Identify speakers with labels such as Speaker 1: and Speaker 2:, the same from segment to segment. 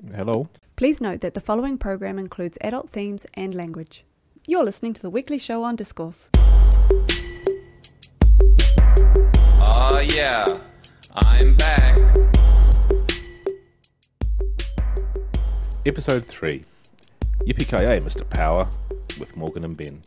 Speaker 1: Hello.
Speaker 2: Please note that the following program includes adult themes and language. You're listening to the weekly show on Discourse.
Speaker 3: Oh yeah, I'm back.
Speaker 1: Episode 3. Yippee-ki-yay, Mr. Power, with Morgan and Ben.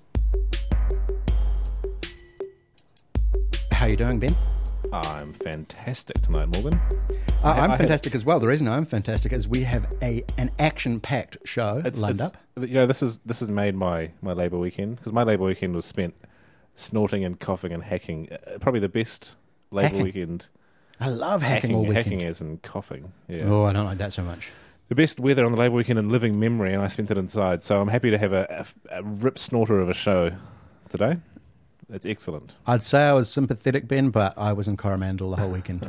Speaker 4: How are you doing, Ben?
Speaker 1: I'm fantastic tonight, Morgan.
Speaker 4: I'm fantastic as well. The reason I'm fantastic is we have an action-packed show lined up.
Speaker 1: You know, this has made my Labour weekend, because my Labour weekend was spent snorting and coughing and hacking. Probably the best Labour weekend.
Speaker 4: I love hacking all weekend.
Speaker 1: Hacking as in coughing. Yeah.
Speaker 4: Oh, I don't like that so much.
Speaker 1: The best weather on the Labour weekend in living memory, and I spent it inside. So I'm happy to have a rip snorter of a show today. It's excellent.
Speaker 4: I'd say I was sympathetic, Ben, but I was in Coromandel the whole weekend.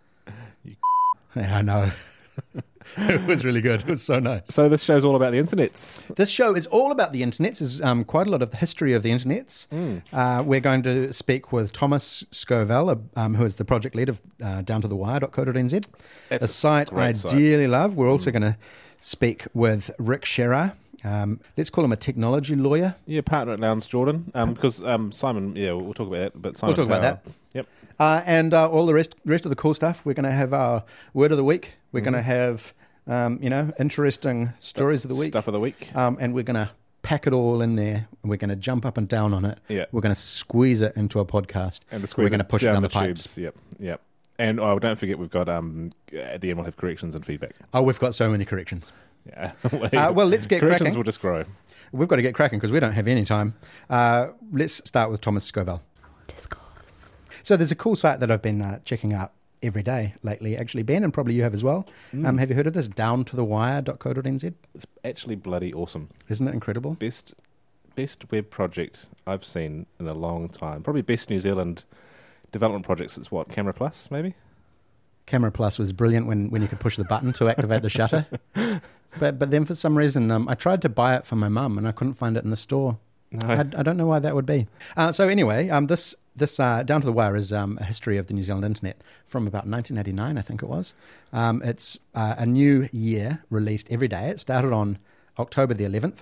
Speaker 4: Yeah, I know. It was really good. It was so nice.
Speaker 1: So this show's all about the internets.
Speaker 4: This show is all about the internets. There's quite a lot of the history of the internets. We're going to speak with Thomas Scovell, who is the project lead of downtotherwire.co.nz, a site I dearly love. We're also going to speak with Rick Scherer. Let's call him a technology lawyer.
Speaker 1: Yeah, partner at Lowndes Jordan. Because Simon, we'll talk about that. But Simon
Speaker 4: we'll talk about that.
Speaker 1: Yep.
Speaker 4: And all the rest of the cool stuff. We're going to have our word of the week. We're going to have, interesting stories of the week.
Speaker 1: Stuff of the week.
Speaker 4: And we're going to pack it all in there. And we're going to jump up and down on it.
Speaker 1: Yeah.
Speaker 4: We're going to squeeze it into a podcast.
Speaker 1: And
Speaker 4: we're going to push it down the pipes.
Speaker 1: Tubes. Yep. And don't forget, we've got, at the end we'll have corrections and feedback.
Speaker 4: Oh, we've got so many corrections.
Speaker 1: Yeah.
Speaker 4: Well, let's get
Speaker 1: corrections
Speaker 4: cracking.
Speaker 1: Will just grow.
Speaker 4: We've got to get cracking because we don't have any time. Let's start with Thomas Scovell.
Speaker 2: Discourse.
Speaker 4: So there's a cool site that I've been checking out every day lately, actually, Ben, and probably you have as well. Have you heard of this? Downtotherwire.co.nz?
Speaker 1: It's actually bloody awesome.
Speaker 4: Isn't it incredible?
Speaker 1: Best web project I've seen in a long time. Probably best New Zealand development projects. It's what, Camera Plus, maybe? Camera
Speaker 4: Plus was brilliant when you could push the button to activate the shutter. But then for some reason, I tried to buy it for my mum and I couldn't find it in the store. No. I don't know why that would be. So anyway, this Down to the Wire is a history of the New Zealand internet from about 1989, I think it was. It's a new year released every day. It started on October the 11th,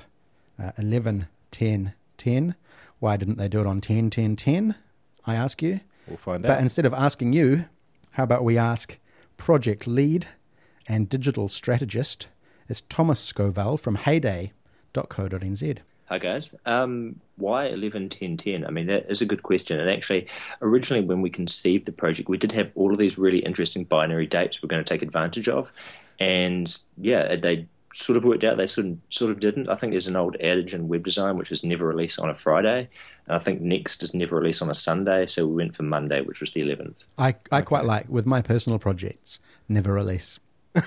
Speaker 4: 11/10/10. Why didn't they do it on 10/10/10? I ask you.
Speaker 1: We'll find out.
Speaker 4: But instead of asking you, how about we ask project lead and digital strategist is Thomas Scovell from heyday.co.nz.
Speaker 5: Hi guys. Why 11/10/10? I mean, that is a good question. And actually, originally when we conceived the project, we did have all of these really interesting binary dates we're going to take advantage of. And yeah, they sort of worked out. They sort of didn't. I think there's an old adage in web design, which is never release on a Friday. And I think next is never release on a Sunday. So we went for Monday, which was the 11th.
Speaker 4: I quite like, with my personal projects, never release.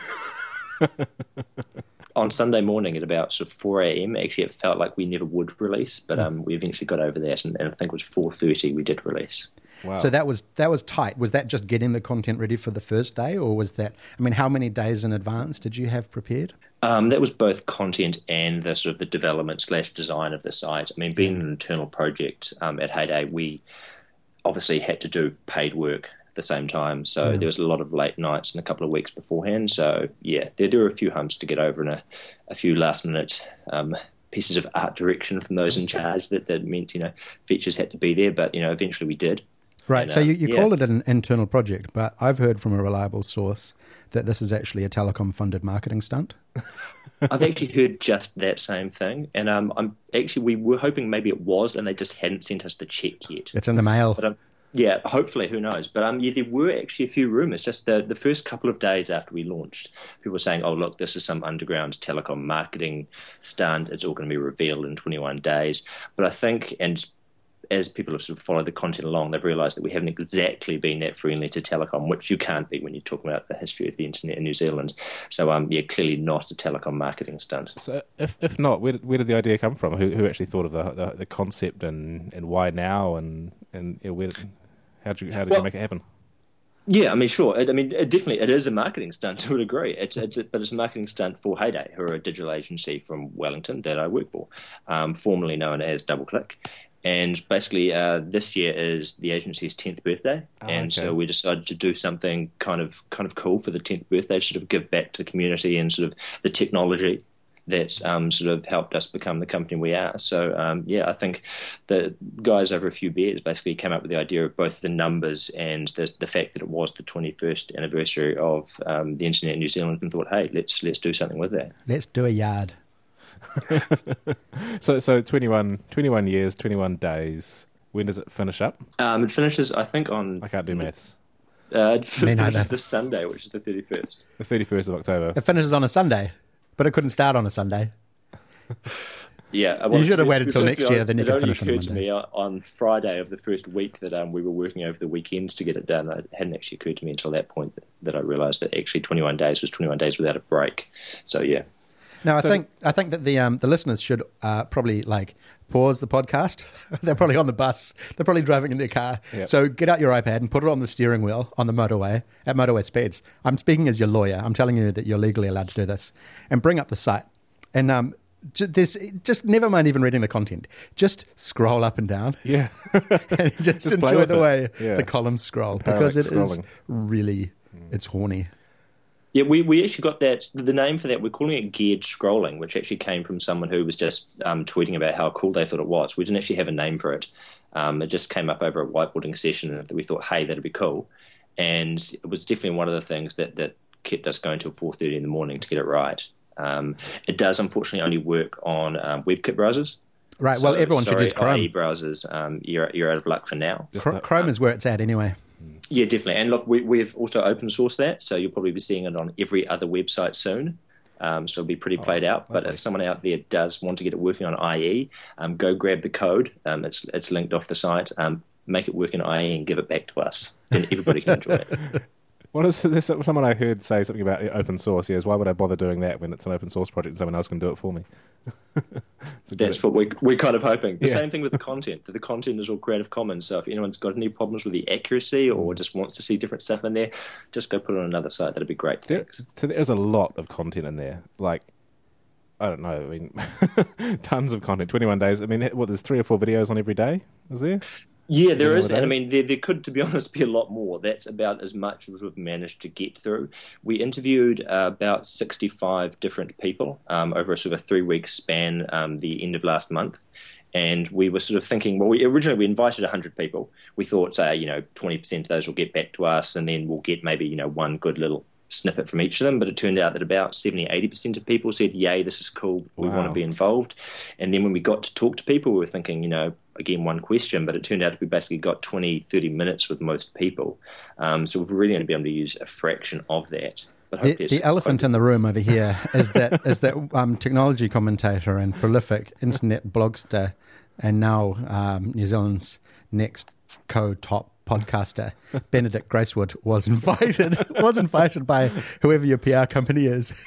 Speaker 5: On Sunday morning at about sort of 4 a.m, actually it felt like we never would release, but we eventually got over that, and I think it was 4:30 we did release.
Speaker 1: Wow.
Speaker 4: So that was tight. Was that just getting the content ready for the first day, or was that, how many days in advance did you have prepared?
Speaker 5: That was both content and the sort of the development / design of the site. I mean, being an internal project at Heyday, we obviously had to do paid work the same time, so there was a lot of late nights and a couple of weeks beforehand. So yeah, there were a few humps to get over and a few last minute pieces of art direction from those in charge that meant features had to be there, but eventually we did.
Speaker 4: Right.
Speaker 5: And,
Speaker 4: so you call it an internal project, but I've heard from a reliable source that this is actually a Telecom funded marketing stunt.
Speaker 5: I've actually heard just that same thing, and we were hoping maybe it was, and they just hadn't sent us the check yet.
Speaker 4: It's in the mail.
Speaker 5: But yeah, hopefully, who knows? But there were actually a few rumours. Just the first couple of days after we launched, people were saying, "Oh, look, this is some underground telecom marketing stunt. It's all going to be revealed in 21 days." But I think, and as people have sort of followed the content along, they've realised that we haven't exactly been that friendly to telecom, which you can't be when you're talking about the history of the internet in New Zealand. So, clearly not a telecom marketing stunt.
Speaker 1: So, if not, where did the idea come from? Who actually thought of the concept and why now and how did you make it happen?
Speaker 5: Yeah, sure. Definitely, it is a marketing stunt. I would agree. But it's a marketing stunt for Heyday, who are a digital agency from Wellington that I work for, formerly known as DoubleClick. And basically, this year is the agency's 10th birthday, so we decided to do something kind of cool for the 10th birthday, sort of give back to the community and sort of the technology that's sort of helped us become the company we are. So, I think the guys over a few beers basically came up with the idea of both the numbers and the fact that it was the 21st anniversary of the internet in New Zealand, and thought, hey, let's do something with that.
Speaker 4: Let's do a yard.
Speaker 1: So 21 years, 21 days. When does it finish up?
Speaker 5: It finishes, I think, on...
Speaker 1: I can't do maths.
Speaker 5: It finishes this Sunday, which is the 31st.
Speaker 1: The 31st of October.
Speaker 4: It finishes on a Sunday, but it couldn't start on a Sunday.
Speaker 5: Yeah,
Speaker 4: you should have waited till next year, then you could finish on a Monday.
Speaker 5: It only occurred to me on Friday of the first week that we were working over the weekends to get it done. It hadn't actually occurred to me until that point that I realised that actually 21 days was 21 days without a break. So, yeah.
Speaker 4: No, I think that the listeners should probably pause the podcast. They're probably on the bus. They're probably driving in their car.
Speaker 1: Yep.
Speaker 4: So get out your iPad and put it on the steering wheel on the motorway at motorway speeds. I'm speaking as your lawyer. I'm telling you that you're legally allowed to do this. And bring up the site. And just never mind even reading the content. Just scroll up and down.
Speaker 1: Yeah.
Speaker 4: And just enjoy the way the columns scroll.
Speaker 1: Parallax
Speaker 4: because it
Speaker 1: scrolling.
Speaker 4: is really, it's horny.
Speaker 5: Yeah, we actually got that. The name for that, we're calling it geared scrolling, which actually came from someone who was just tweeting about how cool they thought it was. We didn't actually have a name for it. It just came up over a whiteboarding session, and we thought, hey, that'd be cool. And it was definitely one of the things that kept us going till 4:30 in the morning to get it right. It does, unfortunately, only work on WebKit browsers.
Speaker 4: Right, well, everyone should use Chrome.
Speaker 5: IE browsers, you're out of luck for now.
Speaker 4: Chrome is where it's at anyway.
Speaker 5: Yeah, definitely. And look, we've also open sourced that, so you'll probably be seeing it on every other website soon. So it'll be pretty played out. But if someone out there does want to get it working on IE, go grab the code. It's linked off the site. Make it work in IE and give it back to us. Then everybody can enjoy it.
Speaker 1: What is this? Someone I heard say something about open source. Yes, why would I bother doing that when it's an open source project and someone else can do it for me?
Speaker 5: That's what we're kind of hoping. The same thing with the content. The content is all Creative Commons. So if anyone's got any problems with the accuracy or just wants to see different stuff in there, just go put it on another site. That'd be great.
Speaker 1: There's a lot of content in there. Like, I don't know. I mean, tons of content. 21 days. I mean, there's 3 or 4 videos on every day. Is there?
Speaker 5: Yeah, there is, and I mean, there could, to be honest, be a lot more. That's about as much as we've managed to get through. We interviewed about 65 different people over a sort of a 3-week span the end of last month, and we were sort of thinking, well, originally we invited 100 people. We thought, say, 20% of those will get back to us, and then we'll get maybe, one good little snippet from each of them, but it turned out that about 70-80% of people said, yay, this is cool, we want to be involved. And then when we got to talk to people, we were thinking, again, one question, but it turned out we basically got 20-30 minutes with most people. So we're really going to be able to use a fraction of that. But
Speaker 4: the elephant in the room over here is that technology commentator and prolific internet blogster and now New Zealand's next co-top podcaster, Benedict Gracewood, was invited by whoever your PR company is,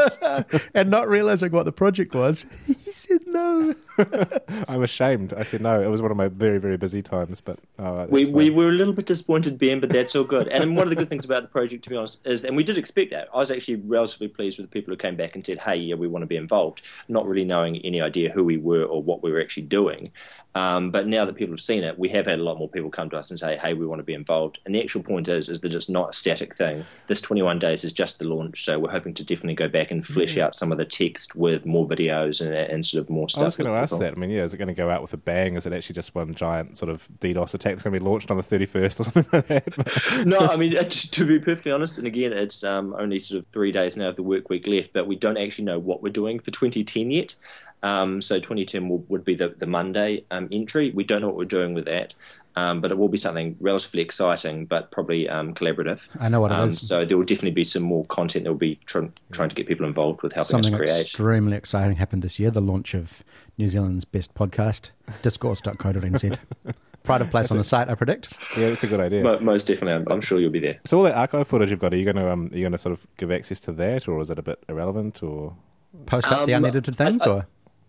Speaker 4: and not realizing what the project was, he said no.
Speaker 1: I'm ashamed. I said no. It was one of my very, very busy times, but
Speaker 5: we were a little bit disappointed, Ben, but that's all good. And one of the good things about the project, to be honest, is, and we did expect that. I was actually relatively pleased with the people who came back and said, hey, yeah, we want to be involved, not really knowing any idea who we were or what we were actually doing. But now that people have seen it, we have had a lot more people come to us and say, hey, we want to be involved. And the actual point is that it's not a static thing. This 21 days is just the launch, so we're hoping to definitely go back and flesh out some of the text with more videos and sort of more stuff.
Speaker 1: I was going to ask that. I mean, is it going to go out with a bang? Is it actually just one giant sort of DDoS attack that's going to be launched on the 31st or something like that?
Speaker 5: No, I mean, to be perfectly honest, and again, it's only sort of 3 days now of the work week left, but we don't actually know what we're doing for 2010 yet. So 2010 would be the Monday entry. We don't know what we're doing with that, but it will be something relatively exciting, but probably collaborative.
Speaker 4: I know what it is.
Speaker 5: So there will definitely be some more content that will be trying to get people involved with helping
Speaker 4: Something
Speaker 5: us create.
Speaker 4: Something extremely exciting happened this year, the launch of New Zealand's best podcast, discourse.co.nz. Pride of place on the site, I predict.
Speaker 1: Yeah, that's a good idea.
Speaker 5: Most definitely, I'm sure you'll be there.
Speaker 1: So all that archive footage you've got, are you going to sort of give access to that, or is it a bit irrelevant, or
Speaker 4: post up the unedited things, or?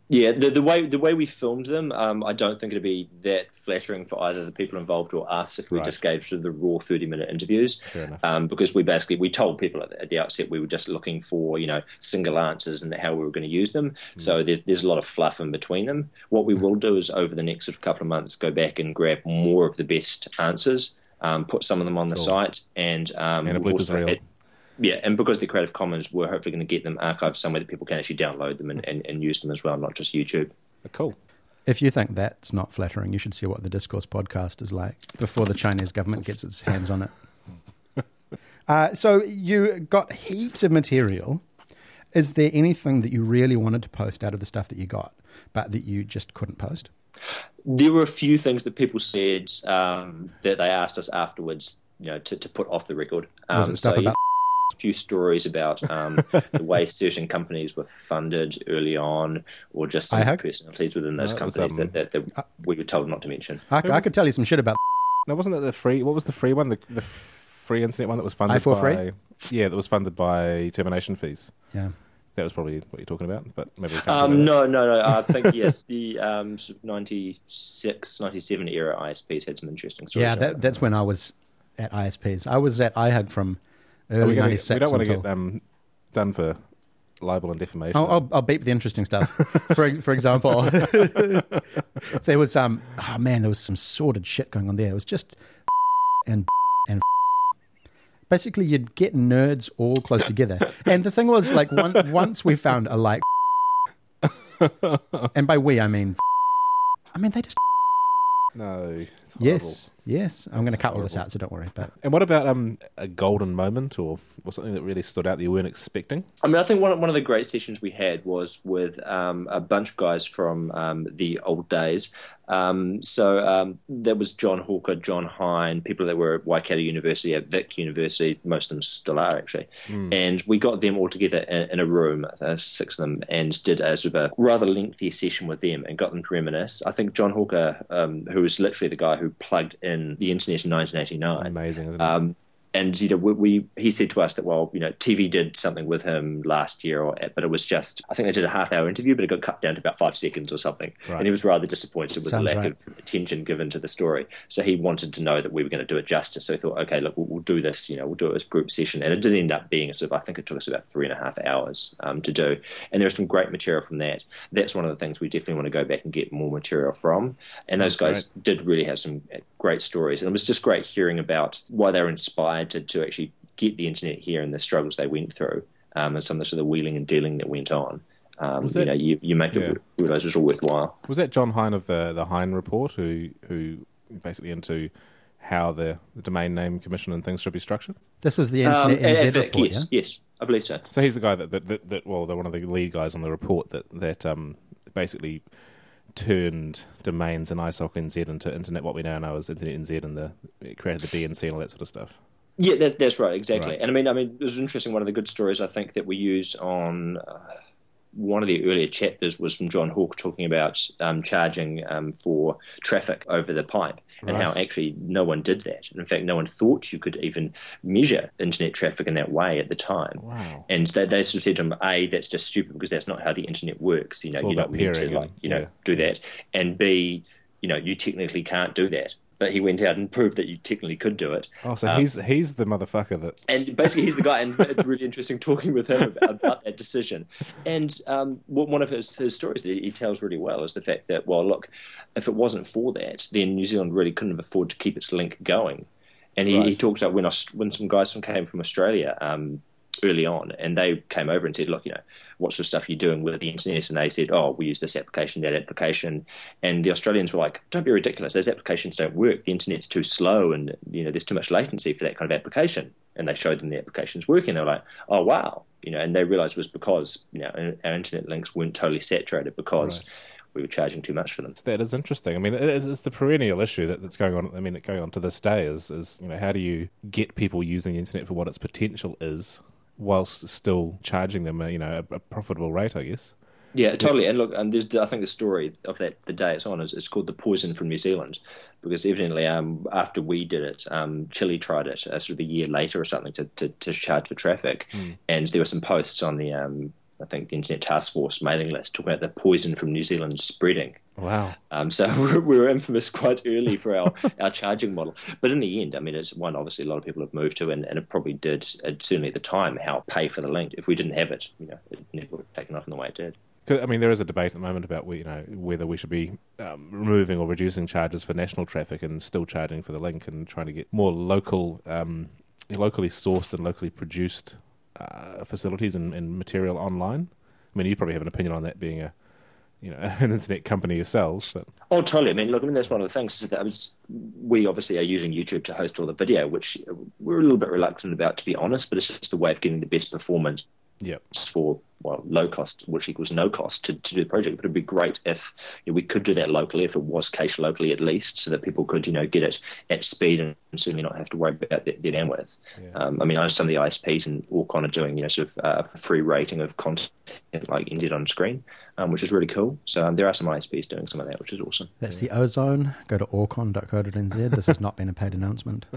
Speaker 5: Yeah, the way we filmed them, I don't think it'd be that flattering for either the people involved or us if we just gave sort of the raw 30-minute interviews.
Speaker 1: Fair enough.
Speaker 5: Because we told people at the outset we were just looking for single answers and how we were going to use them. So there's a lot of fluff in between them. What we will do is over the next sort of couple of months go back and grab more of the best answers, put some of them on the site, and
Speaker 1: a
Speaker 5: we've also
Speaker 1: reel.
Speaker 5: had. Yeah, and because they're Creative Commons, we're hopefully going to get them archived somewhere that people can actually download them and use them as well, not just YouTube.
Speaker 1: Cool.
Speaker 4: If you think that's not flattering, you should see what the Discourse podcast is like before the Chinese government gets its hands on it. So you got heaps of material. Is there anything that you really wanted to post out of the stuff that you got, but that you just couldn't post?
Speaker 5: There were a few things that people said that they asked us afterwards, to put off the record.
Speaker 4: Was it stuff about...
Speaker 5: A few stories about the way certain companies were funded early on, or just some personalities within those companies that we were told not to mention.
Speaker 4: I could tell you some shit about...
Speaker 1: No, wasn't that the free... What was the free one? The free internet one that was funded
Speaker 4: I4
Speaker 1: by...
Speaker 4: Free?
Speaker 1: Yeah, that was funded by termination fees.
Speaker 4: Yeah.
Speaker 1: That was probably what you're talking about, but maybe we can't
Speaker 5: No. I think, yes, the sort of 96, 97 era ISPs had some interesting stories.
Speaker 4: Yeah, that's when I was at ISPs. I was at iHug from... early 96.
Speaker 1: We don't want to get done for libel and defamation.
Speaker 4: I'll beep the interesting stuff. For example, there was there was some sordid shit going on there. It was just and basically you'd get nerds all close together. And the thing was, like, once we found a like, and by we I mean they just
Speaker 1: no. It's horrible.
Speaker 4: Yes. I'm going to cut all this out, so don't worry. But
Speaker 1: and what about a golden moment or something that really stood out that you weren't expecting?
Speaker 5: I mean, I think one of the great sessions we had was with a bunch of guys from the old days. There was John Hawker, John Hine, people that were at Waikato University, at Vic University, most of them still are actually. And we got them all together in a room, 6 of them, and did a sort of a rather lengthy session with them and got them to reminisce. I think John Hawker, who was literally the guy who plugged in the internet in 1989.
Speaker 1: Amazing, isn't it?
Speaker 5: And he said to us that, TV did something with him last year, but it was just, I think they did a half-hour interview, but it got cut down to about 5 seconds or something. Right. And he was rather disappointed with the lack of attention given to the story. So he wanted to know that we were going to do it justice. So he thought, okay, look, we'll do this. We'll do it as a group session. And it did end up being I think it took us about 3.5 hours to do. And there was some great material from that. That's one of the things we definitely want to go back and get more material from. And those guys did really have some great stories. And it was just great hearing about why they were inspired to actually get the internet here and the struggles they went through, and some of the sort of wheeling and dealing that went on. You make it realise it was all worthwhile.
Speaker 1: Was that John Hine of the Hine Report who basically into how the domain name commission and things should be structured?
Speaker 4: This is the Internet NZ report,
Speaker 5: yes, I believe so.
Speaker 1: So he's the guy that they're one of the lead guys on the report that basically turned domains and ISOC NZ into Internet, what we now know as Internet NZ, and created the DNC and all that sort of stuff.
Speaker 5: Yeah, that's right, exactly. Right. And I mean, it was interesting. One of the good stories I think that we used on one of the earlier chapters was from John Hawke talking about charging for traffic over the pipe, and how actually no one did that. In fact, no one thought you could even measure internet traffic in that way at the time.
Speaker 1: Wow.
Speaker 5: And they sort of said to him, A, that's just stupid because that's not how the internet works. You're not meant to do that. And B, you technically can't do that. But he went out and proved that you technically could do it.
Speaker 1: Oh, so he's the motherfucker that...
Speaker 5: And basically he's the guy, and it's really interesting talking with him about that decision. And one of his stories that he tells really well is the fact that, well, look, if it wasn't for that, then New Zealand really couldn't have afforded to keep its link going. And he talks about when some guys came from Australia early on, and they came over and said, look, what sort of stuff are you doing with the internet? And they said, oh, we use this application, that application. And the Australians were like, don't be ridiculous. Those applications don't work. The internet's too slow, and there's too much latency for that kind of application. And they showed them the applications working. They were like, oh, wow. And they realized it was because, our internet links weren't totally saturated because we were charging too much for them.
Speaker 1: That is interesting. I mean, it's the perennial issue that's going on. I mean, going on to this day is how do you get people using the internet for what its potential is, whilst still charging them a profitable rate, I guess.
Speaker 5: Yeah, totally. And look, and I think the story of the day it's on is called The Poison from New Zealand, because evidently after we did it, Chile tried it sort of a year later or something to charge for traffic, and there were some posts on the I think, the Internet Task Force mailing list, talking about the poison from New Zealand spreading.
Speaker 1: Wow.
Speaker 5: So we were infamous quite early for our charging model. But in the end, I mean, it's one obviously a lot of people have moved to, and it probably did, certainly at the time, help pay for the link. If we didn't have it, it never would have taken off in the way it did.
Speaker 1: I mean, there is a debate at the moment about whether we should be removing or reducing charges for national traffic and still charging for the link, and trying to get more locally sourced and locally produced facilities and material online. I mean, you probably have an opinion on that, being an internet company yourselves. But.
Speaker 5: Oh, totally. I mean, look, that's one of the things is that we obviously are using YouTube to host all the video, which we're a little bit reluctant about, to be honest, but it's just a way of getting the best performance.
Speaker 1: Yep.
Speaker 5: For low cost, which equals no cost to do the project. But it'd be great if we could do that locally, if it was cached locally at least, so that people could get it at speed and certainly not have to worry about their bandwidth. Yeah. I mean, I know some of the ISPs and Orcon are doing sort of free rating of content like NZ on screen, which is really cool. So there are some ISPs doing some of that, which is awesome.
Speaker 4: That's the Ozone. Go to orcon.co.nz. This has not been a paid announcement.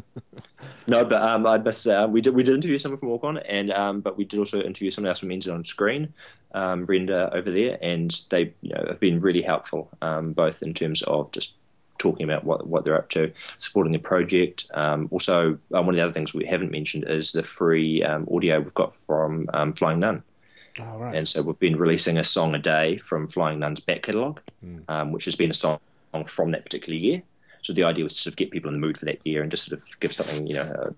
Speaker 5: No, but I must say, we did interview someone from Orcon, and but we did also interview someone else from NZ on screen, Brenda over there, and they have been really helpful, both in terms of just talking about what they're up to, supporting the project. Also, one of the other things we haven't mentioned is the free audio we've got from Flying Nun.
Speaker 1: Oh, right.
Speaker 5: And so we've been releasing a song a day from Flying Nun's back catalogue, which has been a song from that particular year. So the idea was to sort of get people in the mood for that year and just sort of give something,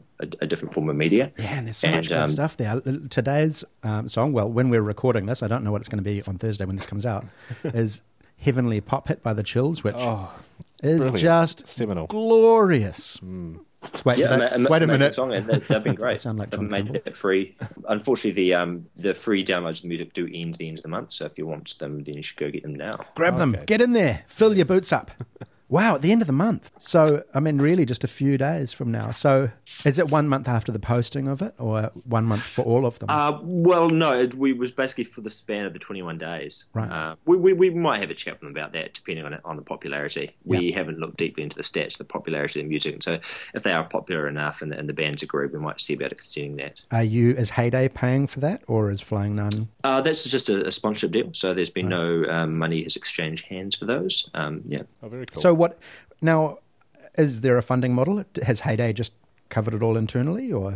Speaker 5: a different form of media.
Speaker 4: Yeah, and there's so much good stuff there. Today's song, well, when we're recording this, I don't know what it's going to be on Thursday when this comes out, is Heavenly Pop Hit by The Chills, which is brilliant. Just seminal. Glorious. Wait a minute.
Speaker 5: Song, and they've been great.
Speaker 4: Sound like
Speaker 5: they've made it free. Unfortunately, the free downloads of the music do end at the end of the month, so if you want them, then you should go get them now.
Speaker 4: Grab them. Get in there. Fill your boots up. Wow, at the end of the month. So, I mean, really just a few days from now. So, is it 1 month after the posting of it, or 1 month for all of them?
Speaker 5: Well, no, it was basically for the span of the 21 days.
Speaker 4: Right.
Speaker 5: We might have a chat with them about that, depending on the popularity. We haven't looked deeply into the stats, the popularity of the music. And so, if they are popular enough and the bands agree, we might see about extending that.
Speaker 4: Is Heyday paying for that, or is Flying Nun?
Speaker 5: That's just a sponsorship deal. So, there's been no money has exchanged hands for those. Yeah.
Speaker 1: Oh, very cool.
Speaker 4: So, now, is there a funding model? Has Heyday just covered it all internally, or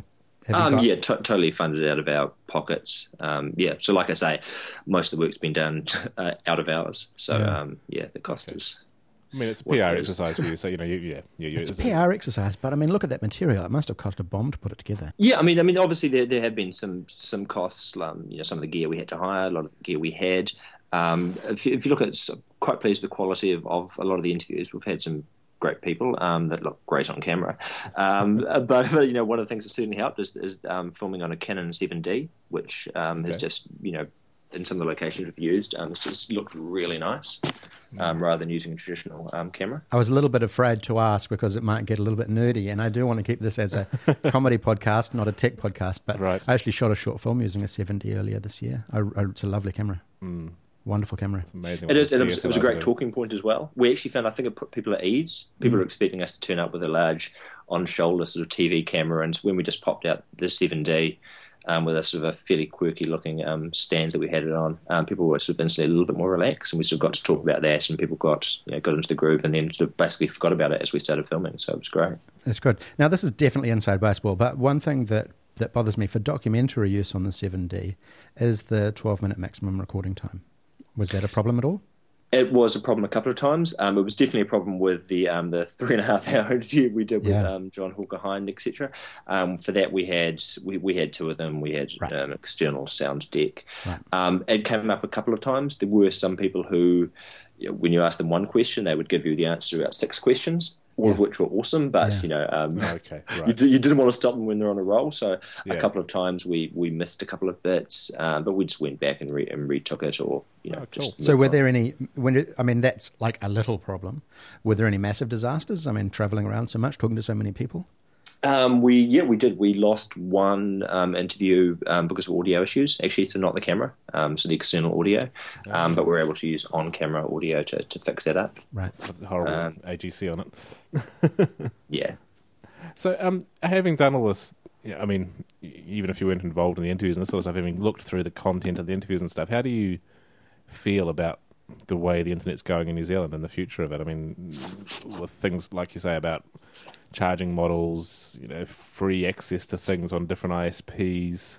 Speaker 5: totally funded out of our pockets. So like I say, most of the work's been done out of ours. So the cost is.
Speaker 1: I mean, it's a PR exercise for you, so
Speaker 4: it's a PR exercise. But I mean, look at that material; it must have cost a bomb to put it together.
Speaker 5: Yeah, I mean, obviously there have been some costs. Some of the gear we had to hire, a lot of the gear we had. If you look at, quite pleased with the quality of a lot of the interviews. We've had some great people that look great on camera. But one of the things that certainly helped is filming on a Canon 7D, which has just in some of the locations we've used, it's just looked really nice, rather than using a traditional camera.
Speaker 4: I was a little bit afraid to ask because it might get a little bit nerdy, and I do want to keep this as a comedy podcast, not a tech podcast, but I actually shot a short film using a 7D earlier this year. It's a lovely camera. Wonderful camera.
Speaker 1: It's amazing.
Speaker 5: It is. It was a great talking point as well. We actually found, I think, it put people at ease. People were expecting us to turn up with a large on-shoulder sort of TV camera, and when we just popped out the 7D with a sort of a fairly quirky-looking stands that we had it on, people were sort of instantly a little bit more relaxed, and we sort of got to talk about that, and people got into the groove, and then sort of basically forgot about it as we started filming. So it was great.
Speaker 4: That's good. Now, this is definitely inside baseball, but one thing that bothers me for documentary use on the 7D is the 12-minute maximum recording time. Was that a problem at all?
Speaker 5: It was a problem a couple of times. It was definitely a problem with the 3.5-hour interview we did with John Hawker Hind, etc. For that, we had two of them. We had an external sound deck. Right. It came up a couple of times. There were some people who, when you asked them one question, they would give you the answer to about 6 questions. All of which were awesome, but you didn't want to stop them when they're on a roll. So a couple of times we missed a couple of bits, but we just went back and retook it, or just.
Speaker 4: So were there any? That's like a little problem. Were there any massive disasters? I mean, traveling around so much, talking to so many people.
Speaker 5: We did. We lost one interview because of audio issues, actually, so not the camera, so the external audio, but we were able to use on-camera audio to fix that up.
Speaker 4: Right.
Speaker 1: That's a horrible AGC on it.
Speaker 5: Yeah.
Speaker 1: So having done all this, yeah, I mean, even if you weren't involved in the interviews and this sort of stuff, having looked through the content of the interviews and stuff, how do you feel about the way the internet's going in New Zealand and the future of it? I mean, with things like you say about charging models, free access to things on different ISPs,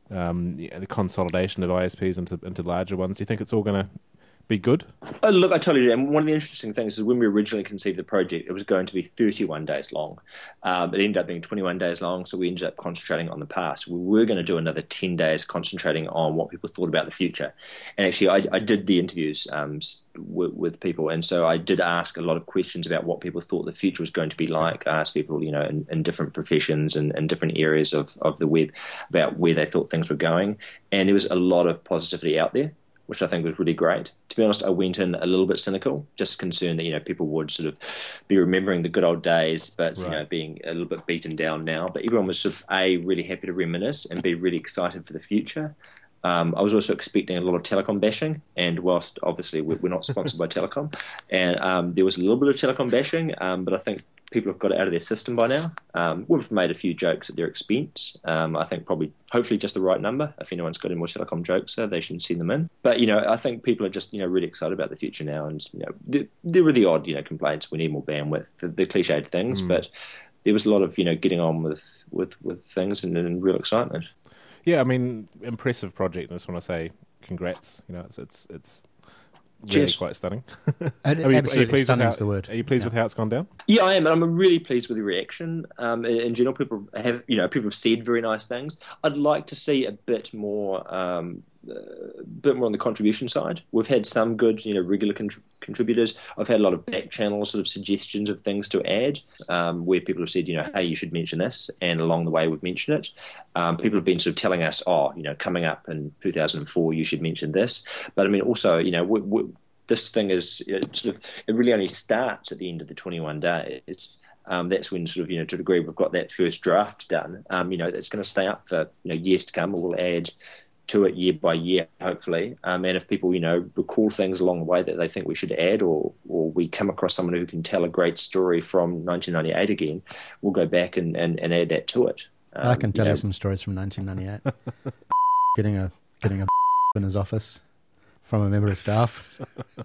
Speaker 1: the consolidation of ISPs into larger ones. Do you think it's all going to be good?
Speaker 5: Oh, look, I totally do. And one of the interesting things is when we originally conceived the project, it was going to be 31 days long. It ended up being 21 days long, so we ended up concentrating on the past. We were going to do another 10 days concentrating on what people thought about the future. And actually, I did the interviews with people, and so I did ask a lot of questions about what people thought the future was going to be like. I asked people, in different professions and different areas of the web about where they thought things were going. And there was a lot of positivity out there, which I think was really great. To be honest, I went in a little bit cynical, just concerned that, people would sort of be remembering the good old days, but,
Speaker 1: right.
Speaker 5: Being a little bit beaten down now. But everyone was sort of, really happy to reminisce and be really excited for the future. I was also expecting a lot of telecom bashing, and whilst obviously we're not sponsored by Telecom, and there was a little bit of telecom bashing, but I think people have got it out of their system by now. We've made a few jokes at their expense. I think hopefully just the right number. If anyone's got any more telecom jokes, they should send them in. But, I think people are just, really excited about the future now. And, there were the odd, complaints. We need more bandwidth, the cliched things. But there was a lot of, getting on with things and real excitement.
Speaker 1: Yeah, I mean, impressive project. I just want to say congrats. It's really
Speaker 5: Cheers.
Speaker 1: quite stunning.
Speaker 4: Absolutely stunning is the word.
Speaker 1: Are you pleased with how it's gone down?
Speaker 5: Yeah, I am, and I'm really pleased with the reaction. In general, people have said very nice things. I'd like to see a bit more on the contribution side. We've had some good, regular contributors. I've had a lot of back channel sort of suggestions of things to add, where people have said, hey, you should mention this, and along the way we've mentioned it. People have been sort of telling us, coming up in 2004, you should mention this. But I mean, also, this thing is it really only starts at the end of the 21 days. That's when to a degree we've got that first draft done. It's going to stay up for years to come. We'll add to it year by year, hopefully. And if people, recall things along the way that they think we should add, or we come across someone who can tell a great story from 1998 again, we'll go back and add that to it.
Speaker 4: I can tell you some stories from 1998. getting a in his office from a member of staff.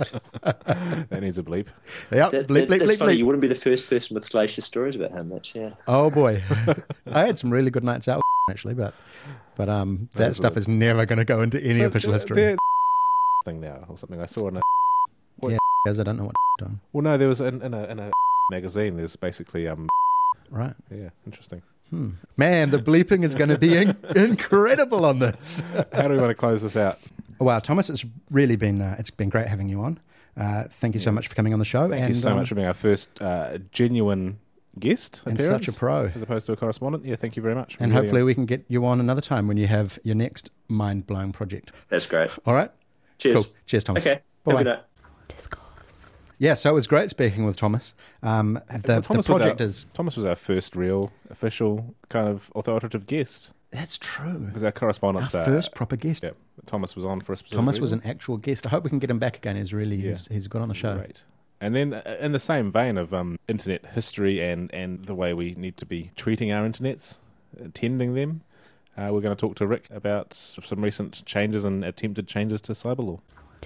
Speaker 1: That needs a bleep.
Speaker 4: Yep, bleep.
Speaker 5: That's funny. You wouldn't be the first person with salacious stories about him. That's
Speaker 4: Oh boy, I had some really good nights out actually, but that stuff is never going to go into any official history.
Speaker 1: Thing now or something I saw in a
Speaker 4: Because I don't know what done.
Speaker 1: well, no, there was in a magazine. There's basically
Speaker 4: Right.
Speaker 1: yeah, interesting.
Speaker 4: Man, the bleeping is going to be incredible on this.
Speaker 1: How do we want to close this out?
Speaker 4: Wow, Thomas, it's really been it's been great having you on. Thank you so much for coming on the show.
Speaker 1: Thank you so much for being our first genuine guest
Speaker 4: and
Speaker 1: appearance,
Speaker 4: such a pro,
Speaker 1: as opposed to a correspondent. Yeah, thank you very much.
Speaker 4: And hopefully we can get you on another time when you have your next mind-blowing project.
Speaker 5: That's great.
Speaker 4: All right?
Speaker 5: Cheers.
Speaker 4: Cool. Cheers, Thomas.
Speaker 5: Okay.
Speaker 4: Bye-bye.
Speaker 5: Have a good night.
Speaker 4: Yeah, so it was great speaking with Thomas. The project is...
Speaker 1: Thomas was our first real, official, kind of authoritative guest.
Speaker 4: That's true.
Speaker 1: Because our correspondence...
Speaker 4: Our first proper guest.
Speaker 1: Yeah, Thomas was on for a specific
Speaker 4: Thomas was
Speaker 1: reason.
Speaker 4: an actual guest. I hope we can get him back again. He's good on the show.
Speaker 1: Great. And then in the same vein of internet history and the way we need to be treating our internets, attending them, we're going to talk to Rick about some recent changes and attempted changes to cyber law.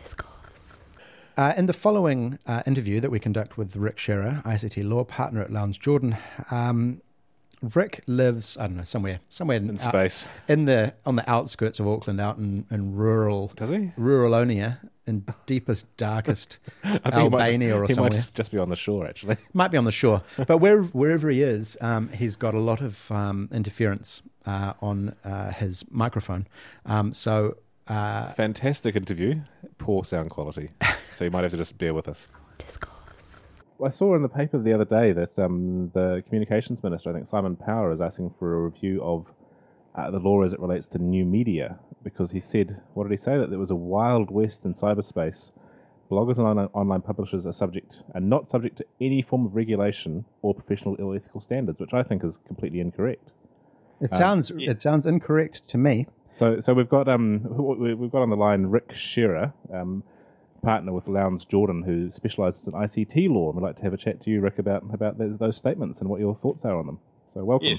Speaker 4: In the following interview that we conduct with Rick Shearer, ICT law partner at Lowndes Jordan, Rick lives, I don't know, somewhere
Speaker 1: In space.
Speaker 4: on the outskirts of Auckland, out in rural.
Speaker 1: Does he?
Speaker 4: Ruralonia, in deepest, darkest
Speaker 1: I think
Speaker 4: Albania or
Speaker 1: he
Speaker 4: somewhere.
Speaker 1: might just be on the shore, actually.
Speaker 4: Might be on the shore, but wherever he is, he's got a lot of interference on his microphone.
Speaker 1: Fantastic interview. Poor sound quality. So you might have to just bear with us. I saw in the paper the other day that the Communications Minister, I think Simon Power, is asking for a review of the law as it relates to new media, because he said, what did he say? That there was a wild west in cyberspace. Bloggers and online publishers are not subject to any form of regulation or professional or ethical standards, which I think is completely incorrect.
Speaker 4: It sounds incorrect to me.
Speaker 1: So we've got on the line Rick Shearer, partner with Lowndes Jordan, who specialises in ICT law, and we'd like to have a chat to you, Rick, about those statements and what your thoughts are on them. So welcome.
Speaker 6: Yes.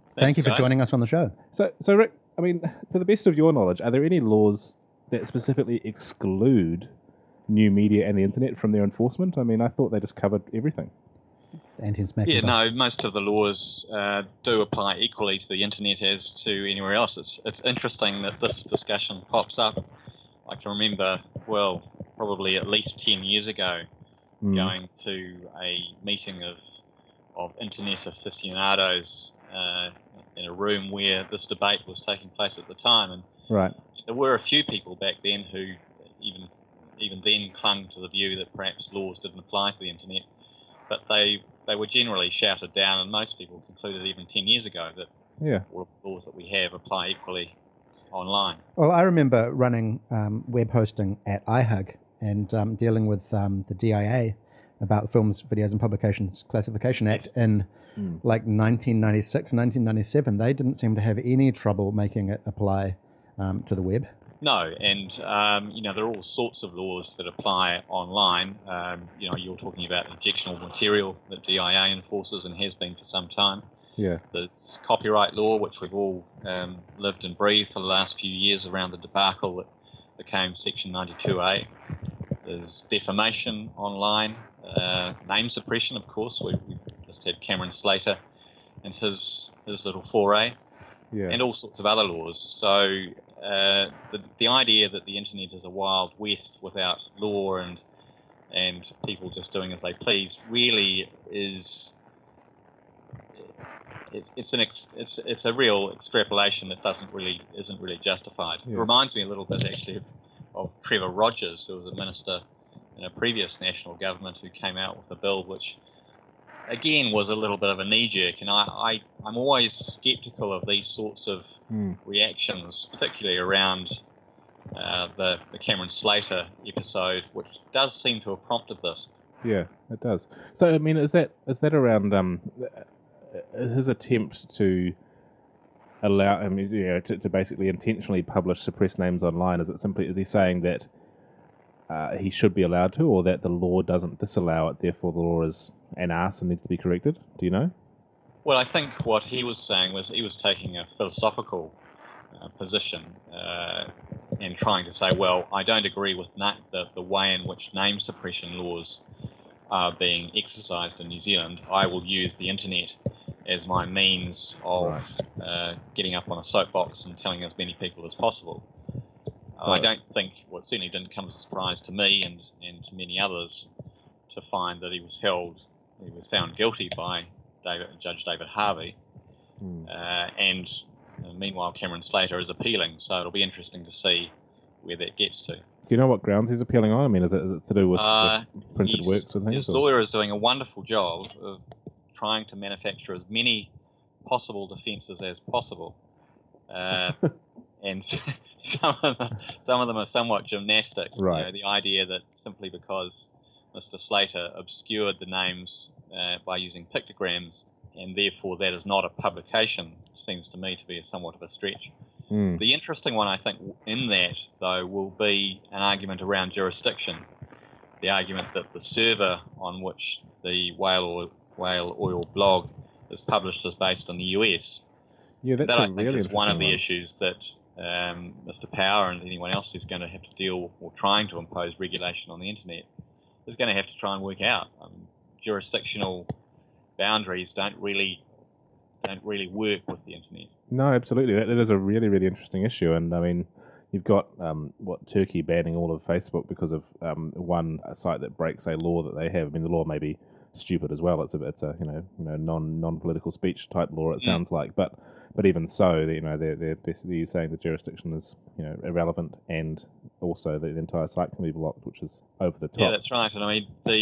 Speaker 4: Thank you for
Speaker 6: guys.
Speaker 4: joining us on the show.
Speaker 1: So Rick, I mean, to the best of your knowledge, are there any laws that specifically exclude new media and the internet from their enforcement? I mean, I thought they just covered everything.
Speaker 6: Yeah, no, most of the laws do apply equally to the internet as to anywhere else. It's interesting that this discussion pops up. I can remember, well, probably at least 10 years ago, going to a meeting of internet aficionados in a room where this debate was taking place at the time. And
Speaker 1: Right.
Speaker 6: there were a few people back then who even then clung to the view that perhaps laws didn't apply to the internet, but they were generally shouted down, and most people concluded even 10 years ago that all the laws that we have apply equally online.
Speaker 4: Well, I remember running web hosting at iHug and dealing with the DIA about the Films, Videos and Publications Classification Act in like 1996, 1997. They didn't seem to have any trouble making it apply to the web.
Speaker 6: No, and there are all sorts of laws that apply online. You're talking about injectional material that DIA enforces and has been for some time.
Speaker 1: Yeah.
Speaker 6: There's copyright law, which we've all lived and breathed for the last few years around the debacle that became Section 92A. There's defamation online, name suppression, of course. We just had Cameron Slater and his little foray, and all sorts of other laws. So the idea that the internet is a wild west without law and people just doing as they please really is it's a real extrapolation that isn't really justified. Yes. It reminds me a little bit actually of Trevor Rogers, who was a minister in a previous national government who came out with a bill which again was a little bit of a knee-jerk, and I'm always sceptical of these sorts of reactions, particularly around the Cameron Slater episode, which does seem to have prompted this.
Speaker 1: Yeah, it does. So, I mean, is that around his attempt to allow, to basically intentionally publish suppressed names online? Is he saying that he should be allowed to, or that the law doesn't disallow it, therefore the law is an arse and needs to be corrected? Do you know?
Speaker 6: Well, I think what he was saying was he was taking a philosophical position and trying to say, well, I don't agree with the way in which name suppression laws are being exercised in New Zealand. I will use the internet as my means of getting up on a soapbox and telling as many people as possible. So, I don't think, well, it certainly didn't come as a surprise to me and to many others to find that he was found guilty by Judge David Harvey, and meanwhile Cameron Slater is appealing, so it'll be interesting to see where that gets to. Do
Speaker 1: you know what grounds he's appealing on? I mean, is it to do with printed works and things?
Speaker 6: His lawyer is doing a wonderful job of trying to manufacture as many possible defences as possible, and some of them are somewhat gymnastic.
Speaker 1: Right.
Speaker 6: The idea that simply because Mr. Slater obscured the names by using pictograms, and therefore that is not a publication, seems to me to be somewhat of a stretch. The interesting one, I think, in that, though, will be an argument around jurisdiction. The argument that the server on which the whale oil blog is published is based in the US.
Speaker 1: Yeah, that's
Speaker 6: that, I
Speaker 1: a
Speaker 6: think,
Speaker 1: really
Speaker 6: is one of the issues that Mr. Power and anyone else who's going to have to deal or trying to impose regulation on the internet is going to have to try and work out. Jurisdictional boundaries don't really work with the internet.
Speaker 1: No, absolutely. That is a really, really interesting issue. And I mean, you've got Turkey banning all of Facebook because of one site that breaks a law that they have. I mean, the law may be stupid as well. It's a non-political speech type law. It sounds like, but even so, they're saying the jurisdiction is irrelevant, and also the entire site can be blocked, which is over the top.
Speaker 6: Yeah, that's right. And I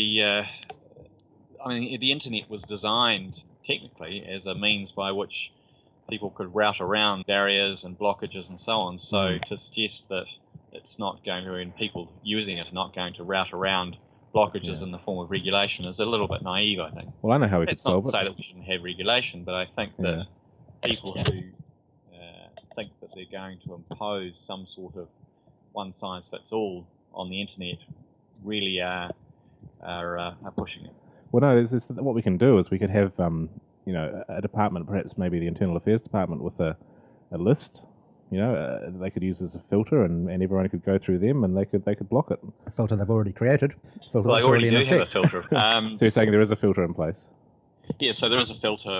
Speaker 6: mean, the internet was designed technically as a means by which people could route around barriers and blockages and so on. So to suggest that it's not going to, and people using it are not going to route around blockages in the form of regulation is a little bit naive, I think.
Speaker 1: Well, I know how we could solve it.
Speaker 6: That's not to say that we shouldn't have regulation, but I think that people who think that they're going to impose some sort of one-size-fits-all on the internet really are pushing it.
Speaker 1: Well, no, what we can do is we could have a department, perhaps maybe the Internal Affairs Department, with a list, they could use as a filter, and everyone could go through them, and they could block it.
Speaker 4: A filter they've already created.
Speaker 6: Well, they already do have a filter.
Speaker 1: So you're saying there is a filter in place?
Speaker 6: Yeah, so there is a filter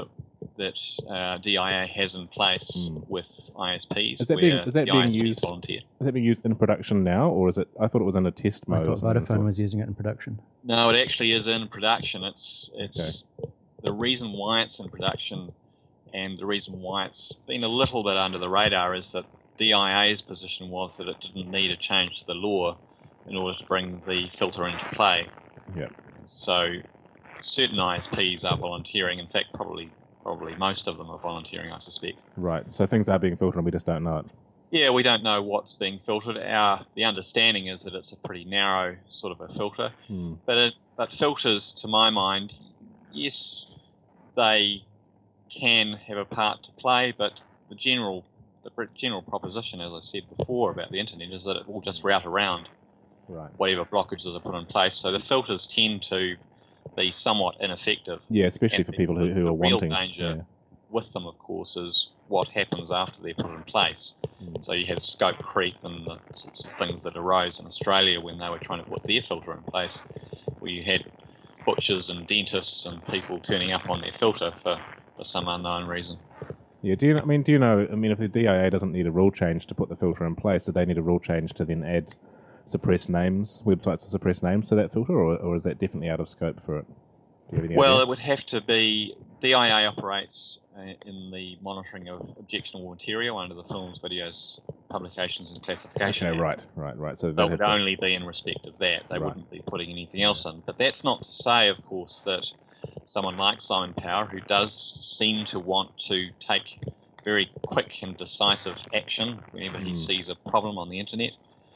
Speaker 6: that DIA has in place with ISPs.
Speaker 1: Is that being used?
Speaker 6: Volunteer.
Speaker 1: Is that being used in production now, or is it? I thought it was in a test mode.
Speaker 4: I thought Vodafone was using it in production.
Speaker 6: No, it actually is in production. It's the reason why it's in production, and the reason why it's been a little bit under the radar is that DIA's position was that it didn't need a change to the law in order to bring the filter into play.
Speaker 1: Yeah.
Speaker 6: So certain ISPs are volunteering. In fact, probably most of them are volunteering, I suspect.
Speaker 1: Right. So things are being filtered, and we just don't know it.
Speaker 6: Yeah, we don't know what's being filtered. The understanding is that it's a pretty narrow sort of a filter. But filters, to my mind, yes, they can have a part to play, but the general proposition, as I said before about the internet, is that it will just route around whatever blockages are put in place. So the filters tend to be somewhat ineffective.
Speaker 1: Yeah, especially for people who are wanting.
Speaker 6: The real danger with them, of course, is what happens after they're put in place. So you have scope creep and the sorts of things that arose in Australia when they were trying to put their filter in place, where you had butchers and dentists and people turning up on their filter for some unknown reason.
Speaker 1: Yeah, do you know, if the DIA doesn't need a rule change to put the filter in place, do they need a rule change to then add suppressed names, websites to suppress names to that filter, or is that definitely out of scope for it? Do you have any idea?
Speaker 6: It would have to be. DIA operates in the monitoring of objectionable material under the Films, Videos, Publications and Classification Act.
Speaker 1: Right. So
Speaker 6: it would only be in respect of that. They wouldn't be putting anything else in. But that's not to say, of course, that someone like Simon Power, who does seem to want to take very quick and decisive action whenever he sees a problem on the internet,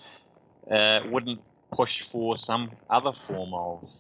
Speaker 6: wouldn't push for some other form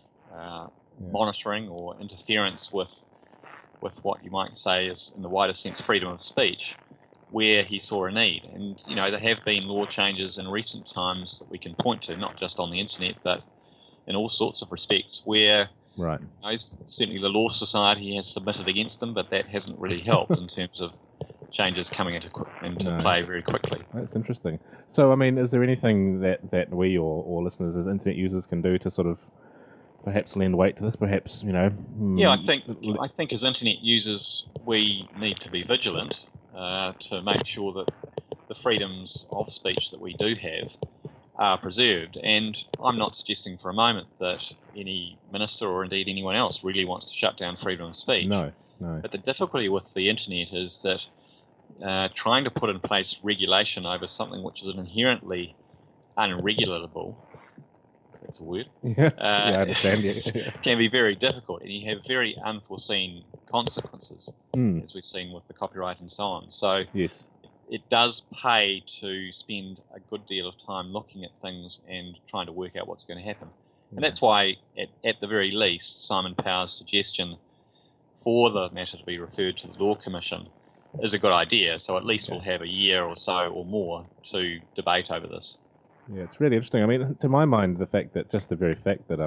Speaker 6: of monitoring or interference with what you might say is, in the wider sense, freedom of speech, where he saw a need. And, there have been law changes in recent times that we can point to, not just on the internet, but in all sorts of respects, where certainly the Law Society has submitted against them, but that hasn't really helped in terms of changes coming into play very quickly.
Speaker 1: That's interesting. So, is there anything that we or listeners as internet users can do to sort of perhaps lend weight to this? Perhaps,
Speaker 6: Yeah, I think as internet users, we need to be vigilant to make sure that the freedoms of speech that we do have are preserved. And I'm not suggesting for a moment that any minister or indeed anyone else really wants to shut down freedom of speech.
Speaker 1: No.
Speaker 6: But the difficulty with the internet is that trying to put in place regulation over something which is inherently unregulatable, if that's a word,
Speaker 1: I understand. Yeah.
Speaker 6: can be very difficult, and you have very unforeseen consequences, as we've seen with the copyright and so on. So
Speaker 1: yes,
Speaker 6: it does pay to spend a good deal of time looking at things and trying to work out what's going to happen. And that's why, at the very least, Simon Power's suggestion for the matter to be referred to the Law Commission is a good idea. So at least we'll have a year or so or more to debate over this.
Speaker 1: Yeah, it's really interesting. To my mind, the very fact that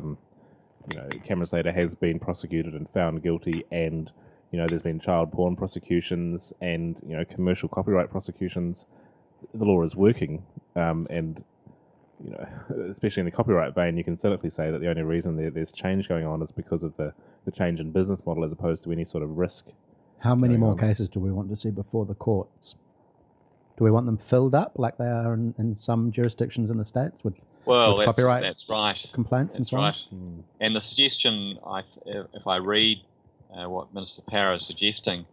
Speaker 1: Cameron Slater has been prosecuted and found guilty, and there's been child porn prosecutions and commercial copyright prosecutions. The law is working, and especially in the copyright vein, you can cynically say that the only reason there's change going on is because of the change in business model as opposed to any sort of risk.
Speaker 4: How many more cases do we want to see before the courts? Do we want them filled up like they are in some jurisdictions in the States with copyright
Speaker 6: that's right.
Speaker 4: complaints and so on?
Speaker 6: And the suggestion, if I read what Minister Power is suggesting,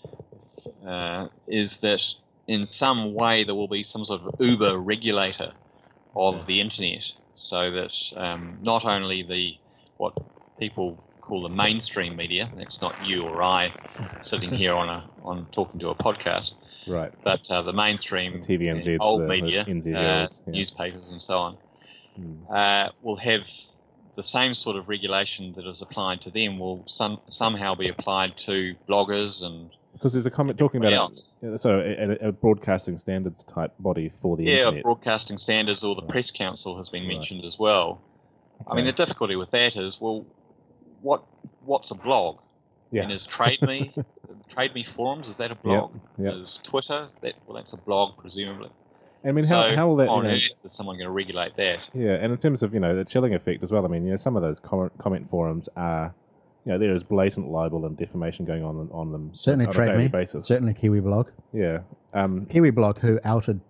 Speaker 6: is that in some way there will be some sort of Uber regulator of the internet, so that not only what people call the mainstream media, that's not you or I sitting here on talking to a podcast,
Speaker 1: right?
Speaker 6: But the mainstream
Speaker 1: TVNZ,
Speaker 6: old media,
Speaker 1: newspapers
Speaker 6: and so on, will have the same sort of regulation that is applied to them will somehow be applied to bloggers and.
Speaker 1: Because there's a comment talking about a broadcasting standards type body for the internet.
Speaker 6: Yeah, broadcasting standards, or the Press Council has been mentioned as well. Okay. The difficulty with that is, well, what's a blog?
Speaker 1: Yeah.
Speaker 6: And there's Trade Me forums. Is that a blog?
Speaker 1: Yep.
Speaker 6: There's Twitter. That's a blog, presumably.
Speaker 1: I mean,
Speaker 6: So
Speaker 1: how will that?
Speaker 6: on earth is someone going to regulate that?
Speaker 1: Yeah, and in terms of the chilling effect as well. I mean, some of those comment forums are, there is blatant libel and defamation going on them.
Speaker 4: Certainly
Speaker 1: on a
Speaker 4: Trade
Speaker 1: daily
Speaker 4: Me.
Speaker 1: basis.
Speaker 4: Certainly Kiwi Blog.
Speaker 1: Yeah.
Speaker 4: Kiwi Blog, who outed,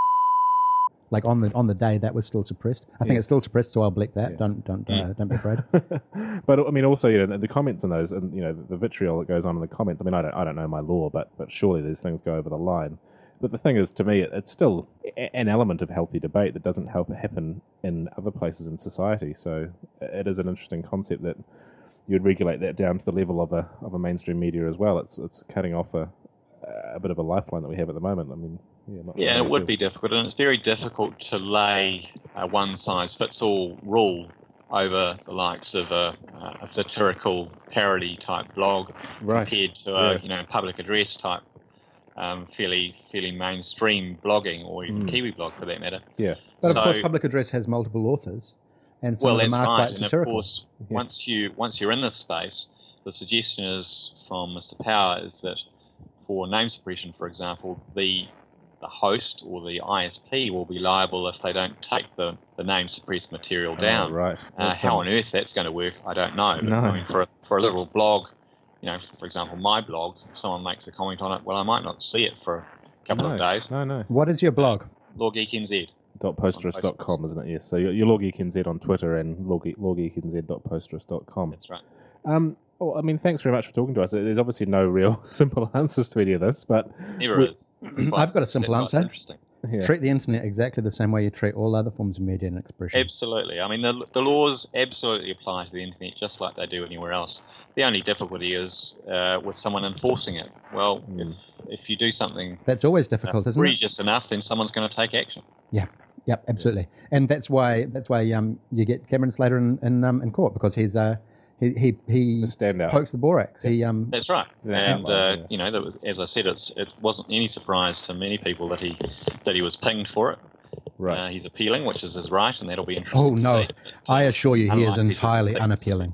Speaker 4: like on the day that was still suppressed. I think it's still suppressed, so I'll bleep that.
Speaker 1: Yeah.
Speaker 4: Don't be afraid.
Speaker 1: But I mean, also the comments in those, and the vitriol that goes on in the comments. I mean, I don't know my law, but surely these things go over the line. But the thing is, to me, it's still an element of healthy debate that doesn't happen in other places in society. So it is an interesting concept that you'd regulate that down to the level of a mainstream media as well. It's cutting off a bit of a lifeline that we have at the moment. I mean,
Speaker 6: it would be difficult, and it's very difficult to lay a one-size-fits-all rule over the likes of a satirical parody type blog compared to a public address type. Fairly mainstream blogging, or even Kiwi blog for that matter.
Speaker 1: Yeah,
Speaker 4: but of course, public address has multiple authors, and some of them are quite satirical.
Speaker 6: And of course, once you're in this space, the suggestion is from Mr. Power is that for name suppression, for example, the host or the ISP will be liable if they don't take the name suppressed material down.
Speaker 1: Right.
Speaker 6: How on earth that's going to work, I don't know.
Speaker 1: No.
Speaker 6: I mean, for a little blog. For example, my blog, if someone makes a comment on it, well, I might not see it for a couple of days.
Speaker 1: No.
Speaker 4: What is your blog?
Speaker 6: LawGeekNZ.
Speaker 1: .posterous.com, isn't it? Yes. So you're LawGeekNZ on Twitter and lawgeeknz.posterous.com.
Speaker 6: That's right.
Speaker 1: Well, I mean, thanks very much for talking to us. There's obviously no real simple answers to any of this, but
Speaker 6: Never is.
Speaker 4: I've got a simple answer.
Speaker 6: Interesting.
Speaker 1: Yeah.
Speaker 4: Treat the internet exactly the same way you treat all other forms of media and expression.
Speaker 6: Absolutely. I mean, the laws absolutely apply to the internet just like they do anywhere else. The only difficulty is with someone enforcing it. Well, if you do something
Speaker 4: that's always difficult, isn't it?
Speaker 6: Egregious enough, then someone's going to take action.
Speaker 4: Yeah. Yep. Absolutely. And that's why you get Cameron Slater in court, because he pokes the borax.
Speaker 6: That's right. And as I said, it wasn't any surprise to many people that he was pinged for it.
Speaker 1: Right.
Speaker 6: He's appealing, which is his right, and that'll be interesting.
Speaker 4: Oh no!
Speaker 6: To see.
Speaker 4: I assure you, he is entirely unappealing.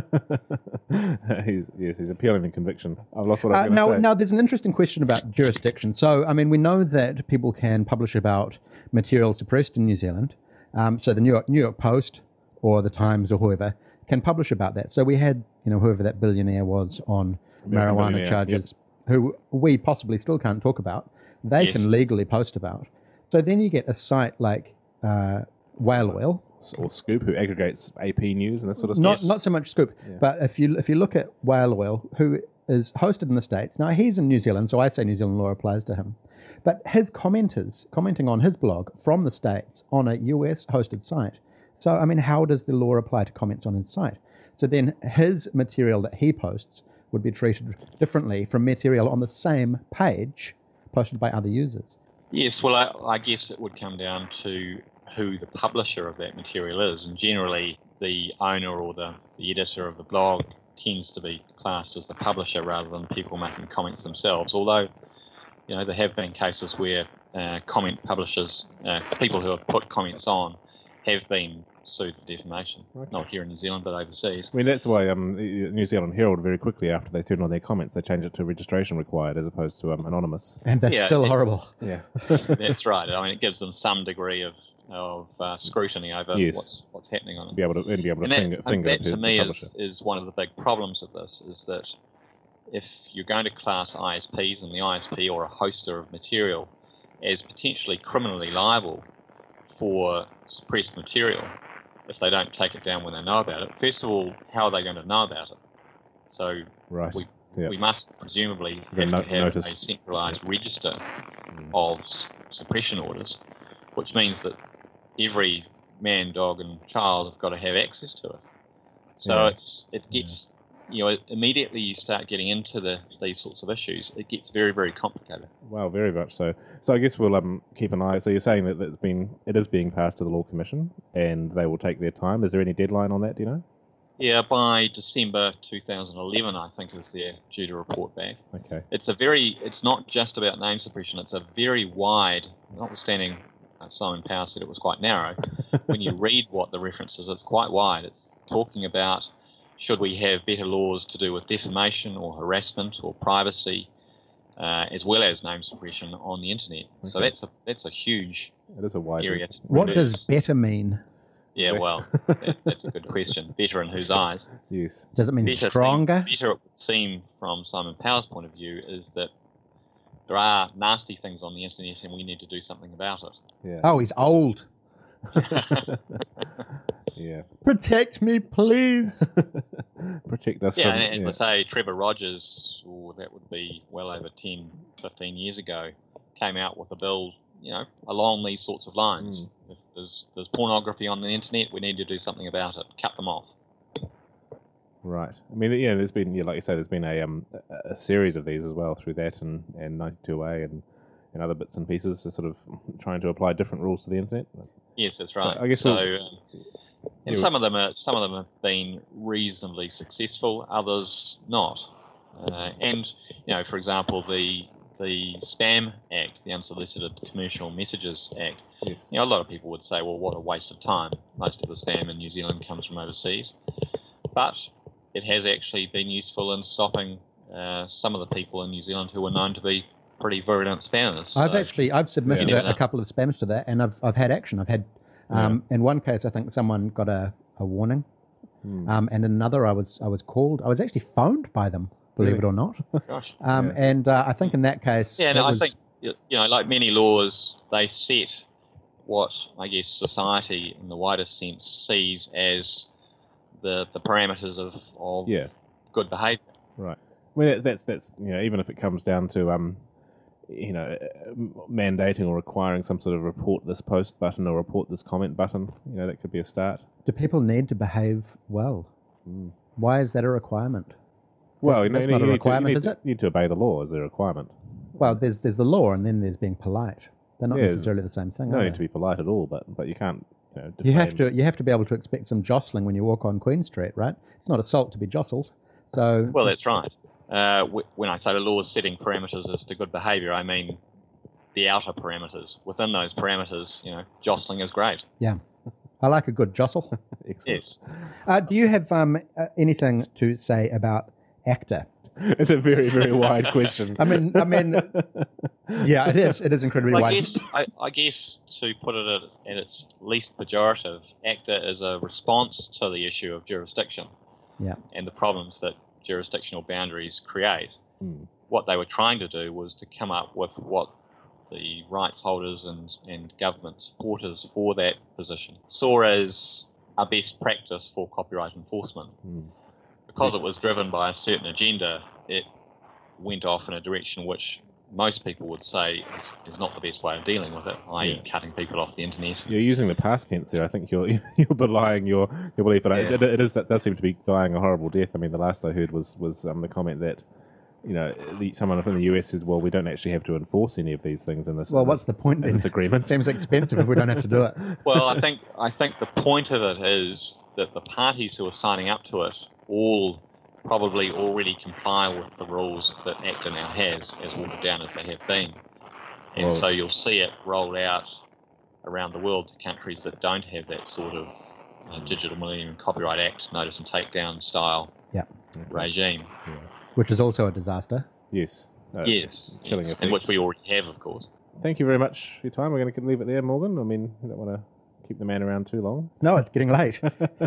Speaker 1: He's appealing in conviction. I've lost what I was going to say.
Speaker 4: Now, there's an interesting question about jurisdiction. So, I mean, we know that people can publish about material suppressed in New Zealand. So the New York Post or the Times or whoever can publish about that. So we had, whoever that billionaire was on marijuana charges, who we possibly still can't talk about. They can legally post about. So then you get a site like Whale Oil.
Speaker 1: Or Scoop, who aggregates AP news and that sort of stuff.
Speaker 4: Not so much Scoop, but if you look at Whale Oil, who is hosted in the States. Now, he's in New Zealand, so I say New Zealand law applies to him. But his commenters commenting on his blog from the States on a US-hosted site. So, I mean, how does the law apply to comments on his site? So then his material that he posts would be treated differently from material on the same page posted by other users.
Speaker 6: Yes, well, I guess it would come down to who the publisher of that material is, and generally the owner or the editor of the blog tends to be classed as the publisher rather than people making comments themselves, although there have been cases where comment publishers, people who have put comments on, have been sued for defamation. Okay. Not here in New Zealand, but overseas.
Speaker 1: I mean, that's why New Zealand Herald, very quickly after they turned on their comments, they changed it to registration required as opposed to anonymous.
Speaker 4: And that's still horrible.
Speaker 1: Yeah.
Speaker 6: That's right. I mean, it gives them some degree of scrutiny over what's happening on it.
Speaker 1: Be able to finger
Speaker 6: that to me is one of the big problems of this, is that if you're going to class ISPs and the ISP or a hoster of material as potentially criminally liable for suppressed material, if they don't take it down when they know about it, first of all, how are they going to know about it? So we must presumably have to have a centralised register of suppression orders, which means that every man, dog and child have got to have access to it. So it gets, immediately you start getting into these sorts of issues, it gets very, very complicated.
Speaker 1: Wow, very much so. So I guess we'll keep an eye. So you're saying that it is being passed to the Law Commission, and they will take their time. Is there any deadline on that? Do you know?
Speaker 6: Yeah, by December 2011, I think is they're due to report back.
Speaker 1: Okay.
Speaker 6: It's not just about name suppression. It's a very wide, notwithstanding Simon Power said it was quite narrow. When you read what the reference is, it's quite wide. It's talking about should we have better laws to do with defamation or harassment or privacy, as well as name suppression on the internet? Okay. So that's a huge
Speaker 1: it is a wide
Speaker 6: area.
Speaker 4: What does better mean?
Speaker 6: Yeah, well, that's a good question. Better in whose eyes?
Speaker 1: Yes.
Speaker 4: Does it mean stronger?
Speaker 6: Better, it would seem, from Simon Power's point of view, is that there are nasty things on the internet and we need to do something about it.
Speaker 1: Yeah.
Speaker 4: Oh, he's old.
Speaker 1: Yeah.
Speaker 4: Protect me, please.
Speaker 1: Protect us
Speaker 6: from...
Speaker 1: and
Speaker 6: as I say, Trevor Rogers, that would be well over 10, 15 years ago, came out with a bill, along these sorts of lines. If there's pornography on the internet, we need to do something about it. Cut them off.
Speaker 1: Right. I mean, there's been, like you say, there's been a series of these as well through that and 92A and other bits and pieces, to sort of trying to apply different rules to the internet.
Speaker 6: Yes, that's right.
Speaker 1: So, I guess
Speaker 6: and some of them have been reasonably successful, others not. And for example, the Spam Act, the Unsolicited Commercial Messages Act.
Speaker 1: Yes.
Speaker 6: A lot of people would say, well, what a waste of time. Most of the spam in New Zealand comes from overseas. But it has actually been useful in stopping some of the people in New Zealand who were known to be pretty virulent spammers.
Speaker 4: I've submitted a couple of spams to that, and I've had action. I've had in one case, I think someone got a warning, and in another, I was called. I was actually phoned by them, believe it or not.
Speaker 6: Gosh.
Speaker 4: And I think in that case,
Speaker 6: I think like many laws, they set what I guess society, in the widest sense, sees as the parameters of good behaviour.
Speaker 1: Right. I mean, that's even if it comes down to mandating or requiring some sort of report this post button or report this comment button, that could be a start.
Speaker 4: Do people need to behave well? Why is that a requirement?
Speaker 1: Well,
Speaker 4: that's not a requirement, is it?
Speaker 1: You need to obey the law as a requirement.
Speaker 4: Well, there's the law, and then there's being polite. They're not necessarily the same thing.
Speaker 1: You don't need to be polite at all, but you can't.
Speaker 4: You have to be able to expect some jostling when you walk on Queen Street, right? It's not assault to be jostled. So
Speaker 6: well, that's right. When I say the law is setting parameters as to good behaviour, I mean the outer parameters. Within those parameters, jostling is great.
Speaker 4: Yeah, I like a good jostle.
Speaker 6: Yes.
Speaker 4: Do you have anything to say about ACTA?
Speaker 1: It's a very, very wide question.
Speaker 4: I mean, yeah, it is. It is incredibly wide.
Speaker 6: I guess to put it at its least pejorative, ACTA is a response to the issue of jurisdiction and the problems that jurisdictional boundaries create. What they were trying to do was to come up with what the rights holders and government supporters for that position saw as a best practice for copyright enforcement. Because it was driven by a certain agenda, it went off in a direction which most people would say is not the best way of dealing with it, i.e. cutting people off the internet.
Speaker 1: You're using the past tense there. I think you're belying your belief, but that does seem to be dying a horrible death. I mean, the last I heard was the comment that someone from the US says, well, we don't actually have to enforce any of these things in this.
Speaker 4: Well, what's the point
Speaker 1: in this agreement?
Speaker 4: It seems expensive if we don't have to do it.
Speaker 6: Well, I think the point of it is that the parties who are signing up to it all probably already comply with the rules that ACTA now has, as watered down as they have been. And so you'll see it rolled out around the world to countries that don't have that sort of Digital Millennium Copyright Act, notice and takedown style regime.
Speaker 1: Yeah.
Speaker 4: Which is also a disaster.
Speaker 1: Yes.
Speaker 6: Yes. And which we already have, of course.
Speaker 1: Thank you very much for your time. We're going to leave it there, Morgan. I mean, we don't want to keep the man around too long.
Speaker 4: No, it's getting late.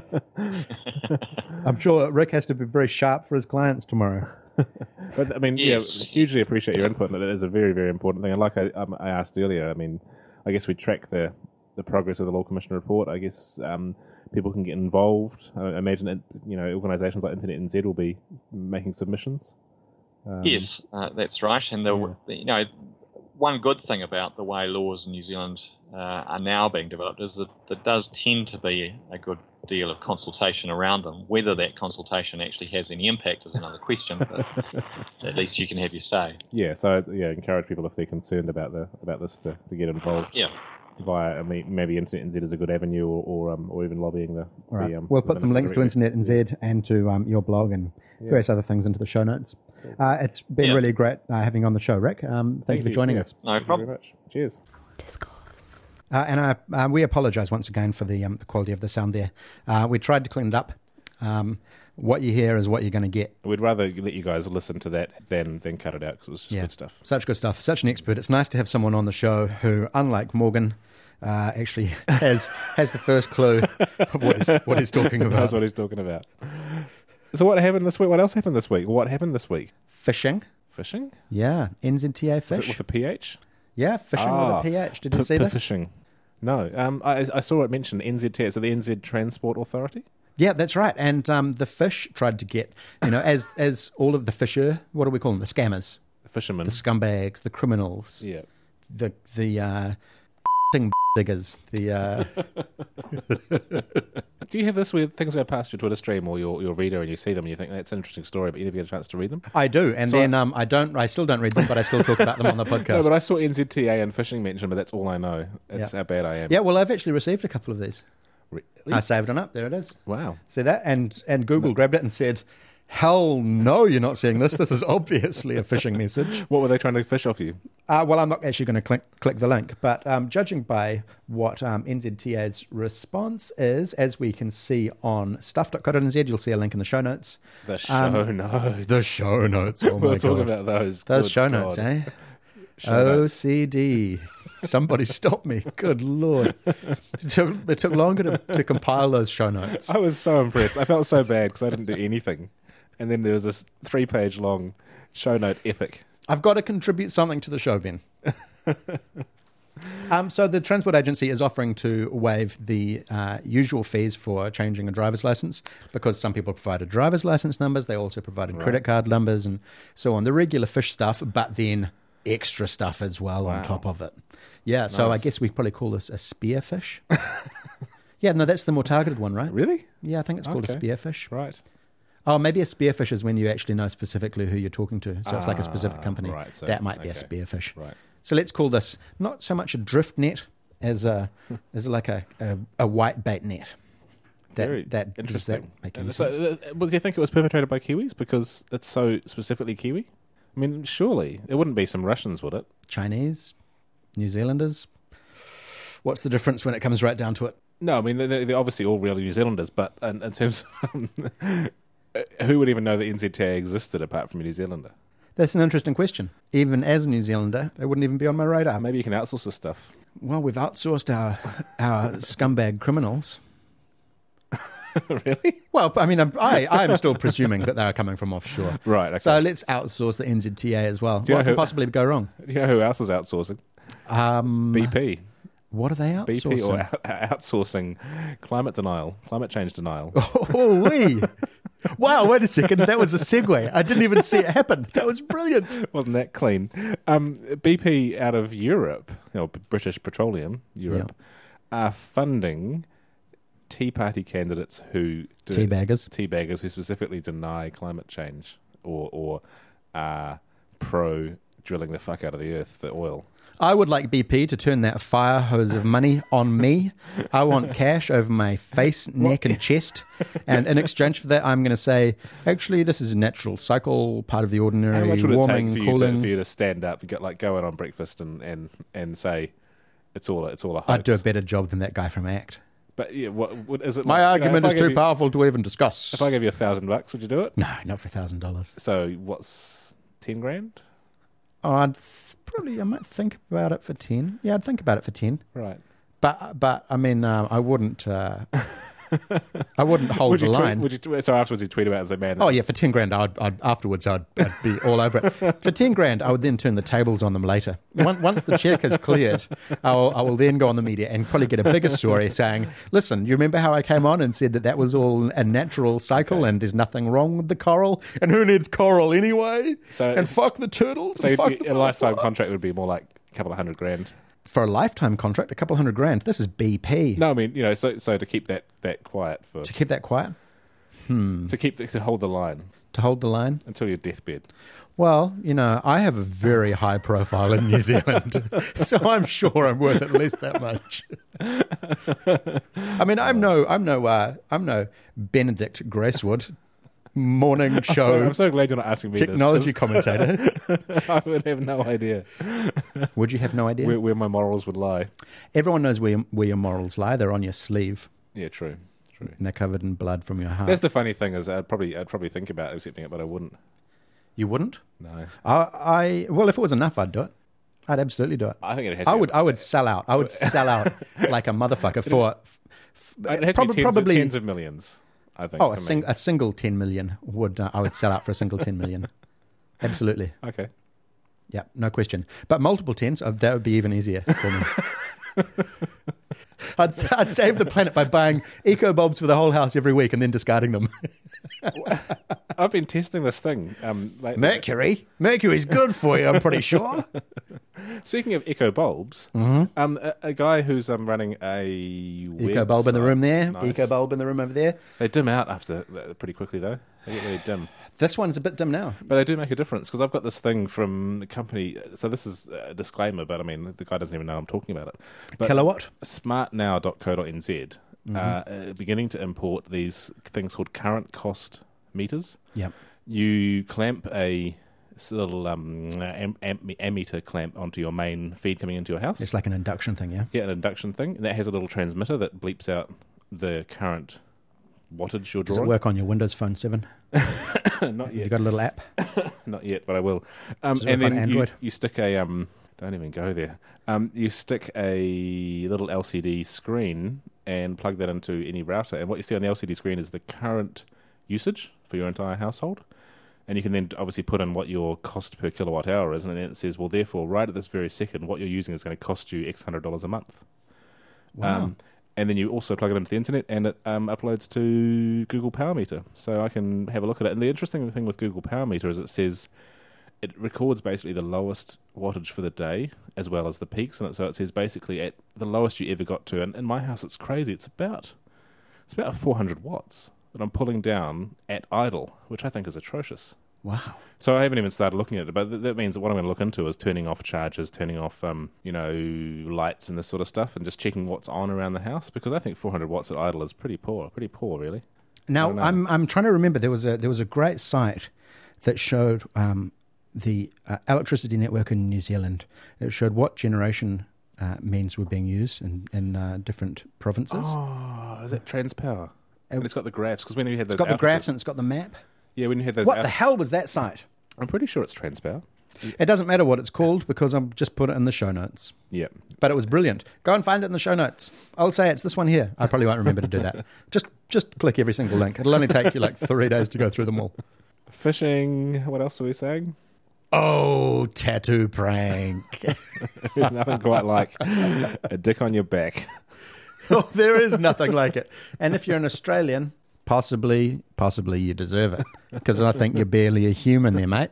Speaker 4: I'm sure Rick has to be very sharp for his clients tomorrow.
Speaker 1: But I mean, hugely appreciate your input. It is a very, very important thing. And like I asked earlier, I mean, I guess we track the progress of the Law Commission report. I guess people can get involved. I imagine organisations like Internet NZ will be making submissions.
Speaker 6: Yes, that's right. And one good thing about the way laws in New Zealand are now being developed is that there does tend to be a good deal of consultation around them. Whether that consultation actually has any impact is another question, but at least you can have your say.
Speaker 1: Yeah, so encourage people if they're concerned about this to get involved.
Speaker 6: Yeah.
Speaker 1: Via, maybe Internet NZ is a good avenue, or even lobbying the.
Speaker 4: All right. We'll put some links to Internet NZ and to your blog and various other things into the show notes. It's been really great having you on the show, Rick. Thank you for joining us.
Speaker 6: No problem.
Speaker 1: Very much. Cheers.
Speaker 2: Discourse.
Speaker 4: And we apologise once again for the quality of the sound there. We tried to clean it up, What you hear is what you're going to get.
Speaker 1: We'd rather let you guys listen to that than cut it out because it was just good stuff.
Speaker 4: Such good stuff. Such an expert. It's nice to have someone on the show who, unlike Morgan, actually has the first clue of what he's talking about.
Speaker 1: That's what he's talking about. So what happened this week? What else happened this week? What happened this week?
Speaker 4: Fishing.
Speaker 1: Fishing?
Speaker 4: Yeah. NZTA fish.
Speaker 1: With a PH?
Speaker 4: Yeah, fishing with a PH. Did you see this?
Speaker 1: Fishing. No. I saw it mentioned NZTA, so the NZ Transport Authority?
Speaker 4: Yeah, that's right. And the fish tried to get, as all of the fisher, what do we call them? The scammers.
Speaker 1: The fishermen.
Speaker 4: The scumbags, the criminals.
Speaker 1: Yeah.
Speaker 4: The diggers.
Speaker 1: Do you have this where things go past your Twitter stream or your reader and you see them and you think that's an interesting story, but you never get a chance to read them?
Speaker 4: I do, and so I still don't read them, but I still talk about them on the podcast.
Speaker 1: No, but I saw NZTA and fishing mentioned, but that's all I know. That's how bad I am.
Speaker 4: Yeah, well, I've actually received a couple of these.
Speaker 1: Really?
Speaker 4: I saved one up. There it is.
Speaker 1: Wow.
Speaker 4: See that? And Google grabbed it and said, hell no, you're not seeing this. This is obviously a phishing message.
Speaker 1: What were they trying to fish off you?
Speaker 4: Well, I'm not actually going to click the link, but judging by what NZTA's response is, as we can see on stuff.co.nz, you'll see a link in the show notes.
Speaker 1: The show notes.
Speaker 4: The show notes. Oh my
Speaker 1: we'll
Speaker 4: God.
Speaker 1: talk about those.
Speaker 4: Those
Speaker 1: Good
Speaker 4: show
Speaker 1: God.
Speaker 4: notes, eh?
Speaker 1: Show notes.
Speaker 4: OCD. Somebody stop me. Good Lord. It took longer to compile those show notes.
Speaker 1: I was so impressed. I felt so bad because I didn't do anything. And then there was this 3-page long show note epic.
Speaker 4: I've got to contribute something to the show, Ben. So the Transport Agency is offering to waive the usual fees for changing a driver's license because some people provided driver's license numbers. They also provided credit card numbers and so on. The regular fish stuff, but then extra stuff as well on top of it. Yeah, so I guess we probably call this a spearfish. Yeah, no, that's the more targeted one, right?
Speaker 1: Really?
Speaker 4: Yeah, I think it's called a spearfish.
Speaker 1: Right.
Speaker 4: Oh, maybe a spearfish is when you actually know specifically who you're talking to. So it's like a specific company.
Speaker 1: Right, so,
Speaker 4: that might be a spearfish.
Speaker 1: Right.
Speaker 4: So let's call this not so much a drift net as like a white bait net.
Speaker 1: Very
Speaker 4: That
Speaker 1: interesting.
Speaker 4: Does that make any
Speaker 1: So,
Speaker 4: sense?
Speaker 1: do you think it was perpetrated by Kiwis because it's so specifically Kiwi? I mean, surely it wouldn't be some Russians, would it?
Speaker 4: Chinese, New Zealanders. What's the difference when it comes right down to it?
Speaker 1: No, I mean they're obviously all real New Zealanders, but in terms of who would even know that NZTA existed apart from a New Zealander?
Speaker 4: That's an interesting question. Even as a New Zealander, they wouldn't even be on my radar.
Speaker 1: Maybe you can outsource this stuff.
Speaker 4: Well, we've outsourced our scumbag criminals.
Speaker 1: Really?
Speaker 4: Well, I mean, I'm still presuming that they're coming from offshore.
Speaker 1: Right. Okay.
Speaker 4: So let's outsource the NZTA as well.
Speaker 1: Do you
Speaker 4: What
Speaker 1: know
Speaker 4: could
Speaker 1: who-
Speaker 4: possibly go wrong?
Speaker 1: Do you know who else is outsourcing? BP.
Speaker 4: What are they outsourcing?
Speaker 1: BP or outsourcing climate change denial.
Speaker 4: Oh, wee. Wow, wait a second. That was a segue. I didn't even see it happen. That was brilliant.
Speaker 1: Wasn't that clean? BP out of Europe, British Petroleum, Europe, are funding Tea Party candidates who teabaggers who specifically deny climate change or are pro drilling the fuck out of the earth for oil.
Speaker 4: I would like BP to turn that fire hose of money on me. I want cash over my face, neck, and chest. And in exchange for that, I'm going to say, actually, this is a natural cycle, part of the ordinary
Speaker 1: How much would
Speaker 4: warming,
Speaker 1: it take
Speaker 4: cooling.
Speaker 1: for you to stand up and go out on breakfast and say it's all a hoax?
Speaker 4: I'd do a better job than that guy from ACT.
Speaker 1: But yeah, what is it?
Speaker 4: My
Speaker 1: like,
Speaker 4: argument
Speaker 1: if I
Speaker 4: is
Speaker 1: gave
Speaker 4: too
Speaker 1: you-
Speaker 4: powerful to even discuss.
Speaker 1: If I gave you $1,000, would you do it?
Speaker 4: No, not for $1,000.
Speaker 1: So what's 10 grand?
Speaker 4: Oh, I might think about it for 10. Yeah, I'd think about it for 10.
Speaker 1: Right.
Speaker 4: But I mean, I wouldn't. I wouldn't hold the line.
Speaker 1: So afterwards you tweet about it and say, man...
Speaker 4: Oh yeah, for 10 grand, I'd be all over it. For 10 grand, I would then turn the tables on them later. Once the check is cleared, I will then go on the media and probably get a bigger story saying, listen, you remember how I came on and said that was all a natural cycle and there's nothing wrong with the coral? And who needs coral anyway? And fuck the turtles.
Speaker 1: So
Speaker 4: and fuck the
Speaker 1: a lifetime
Speaker 4: butterflies.
Speaker 1: contract would be more like a couple of $100,000.
Speaker 4: For a lifetime contract, a couple $100 grand. This is BP.
Speaker 1: No, I mean, so to keep that quiet for...
Speaker 4: To keep that quiet?
Speaker 1: To hold the line
Speaker 4: To hold the line?
Speaker 1: until your deathbed.
Speaker 4: Well, I have a very high profile in New Zealand, so I'm sure I'm worth at least that much. I mean, I'm no Benedict Gracewood, morning show
Speaker 1: I'm so glad you're not asking me
Speaker 4: technology
Speaker 1: this.
Speaker 4: commentator.
Speaker 1: I would have no idea
Speaker 4: Would you have no idea?
Speaker 1: where my morals would lie.
Speaker 4: Everyone knows where your morals lie. They're on your sleeve.
Speaker 1: Yeah, true. true.
Speaker 4: And they're covered in blood from your heart.
Speaker 1: That's the funny thing is I'd probably think about accepting it, but I wouldn't.
Speaker 4: You wouldn't?
Speaker 1: No.
Speaker 4: Well, if it was enough, I'd do it. I'd absolutely do it.
Speaker 1: I think it had to
Speaker 4: I would sell out. I would sell out like a motherfucker for
Speaker 1: It'd have to be
Speaker 4: probably
Speaker 1: tens of millions, I think.
Speaker 4: Oh, a single 10 million would I would sell out for a single 10 million. Absolutely.
Speaker 1: Okay.
Speaker 4: Yeah, no question. But multiple tens, that would be even easier for me. I'd save the planet by buying eco bulbs for the whole house every week and then discarding them.
Speaker 1: I've been testing this thing.
Speaker 4: Mercury? Mercury's good for you, I'm pretty sure.
Speaker 1: Speaking of eco bulbs, a guy who's running a
Speaker 4: eco bulb in the room there,
Speaker 1: nice.
Speaker 4: Eco bulb in the room over there.
Speaker 1: They dim out after pretty quickly though. They get really dim.
Speaker 4: This one's a bit dim now.
Speaker 1: But they do make a difference because I've got this thing from the company. So this is a disclaimer, but I mean, the guy doesn't even know I'm talking about it. But
Speaker 4: Kilowatt?
Speaker 1: Smartnow.co.nz beginning to import these things called current cost meters.
Speaker 4: Yep.
Speaker 1: You clamp a little ammeter clamp onto your main feed coming into your house.
Speaker 4: It's like an induction thing, yeah?
Speaker 1: Yeah, an induction thing. And that has a little transmitter that bleeps out the current wattage you're
Speaker 4: Does
Speaker 1: drawing.
Speaker 4: it work on your Windows Phone 7?
Speaker 1: Not yet.
Speaker 4: You got a little app?
Speaker 1: Not yet, but I will.
Speaker 4: Does it
Speaker 1: And
Speaker 4: work on
Speaker 1: then
Speaker 4: Android?
Speaker 1: you stick a don't even go there. You stick a little LCD screen and plug that into any router, and what you see on the LCD screen is the current usage for your entire household. And you can then obviously put in what your cost per kilowatt hour is, and then it says, well, therefore, right at this very second, what you're using is going to cost you X $100 a month.
Speaker 4: Wow.
Speaker 1: And then you also plug it into the internet, and it uploads to Google Power Meter. So I can have a look at it. And the interesting thing with Google Power Meter is it says it records basically the lowest wattage for the day as well as the peaks. And so it says basically at the lowest you ever got to. And in my house, it's crazy. It's about 400 watts that I'm pulling down at idle, which I think is atrocious.
Speaker 4: Wow.
Speaker 1: So I haven't even started looking at it, but that means that what I'm going to look into is turning off chargers, turning off, lights and this sort of stuff, and just checking what's on around the house, because I think 400 watts at idle is pretty poor, really.
Speaker 4: Now, I'm trying to remember, there was a great site that showed the electricity network in New Zealand. It showed what generation means were being used in different provinces.
Speaker 1: Oh, is it Transpower? And it's got the graphs, because when you had those
Speaker 4: It's got the
Speaker 1: outages-
Speaker 4: graphs and it's got the map.
Speaker 1: Yeah, when you had those
Speaker 4: What the hell was that site?
Speaker 1: I'm pretty sure it's Transpower.
Speaker 4: It doesn't matter what it's called because I've just put it in the show notes.
Speaker 1: Yeah.
Speaker 4: But it was brilliant. Go and find it in the show notes. I'll say it's this one here. I probably won't remember to do that. Just click every single link. It'll only take you like 3 days to go through them all.
Speaker 1: Fishing, what else are we saying?
Speaker 4: Oh, tattoo prank.
Speaker 1: Nothing quite like a dick on your back.
Speaker 4: Oh, there is nothing like it. And if you're an Australian, possibly you deserve it. Because I think you're barely a human there, mate.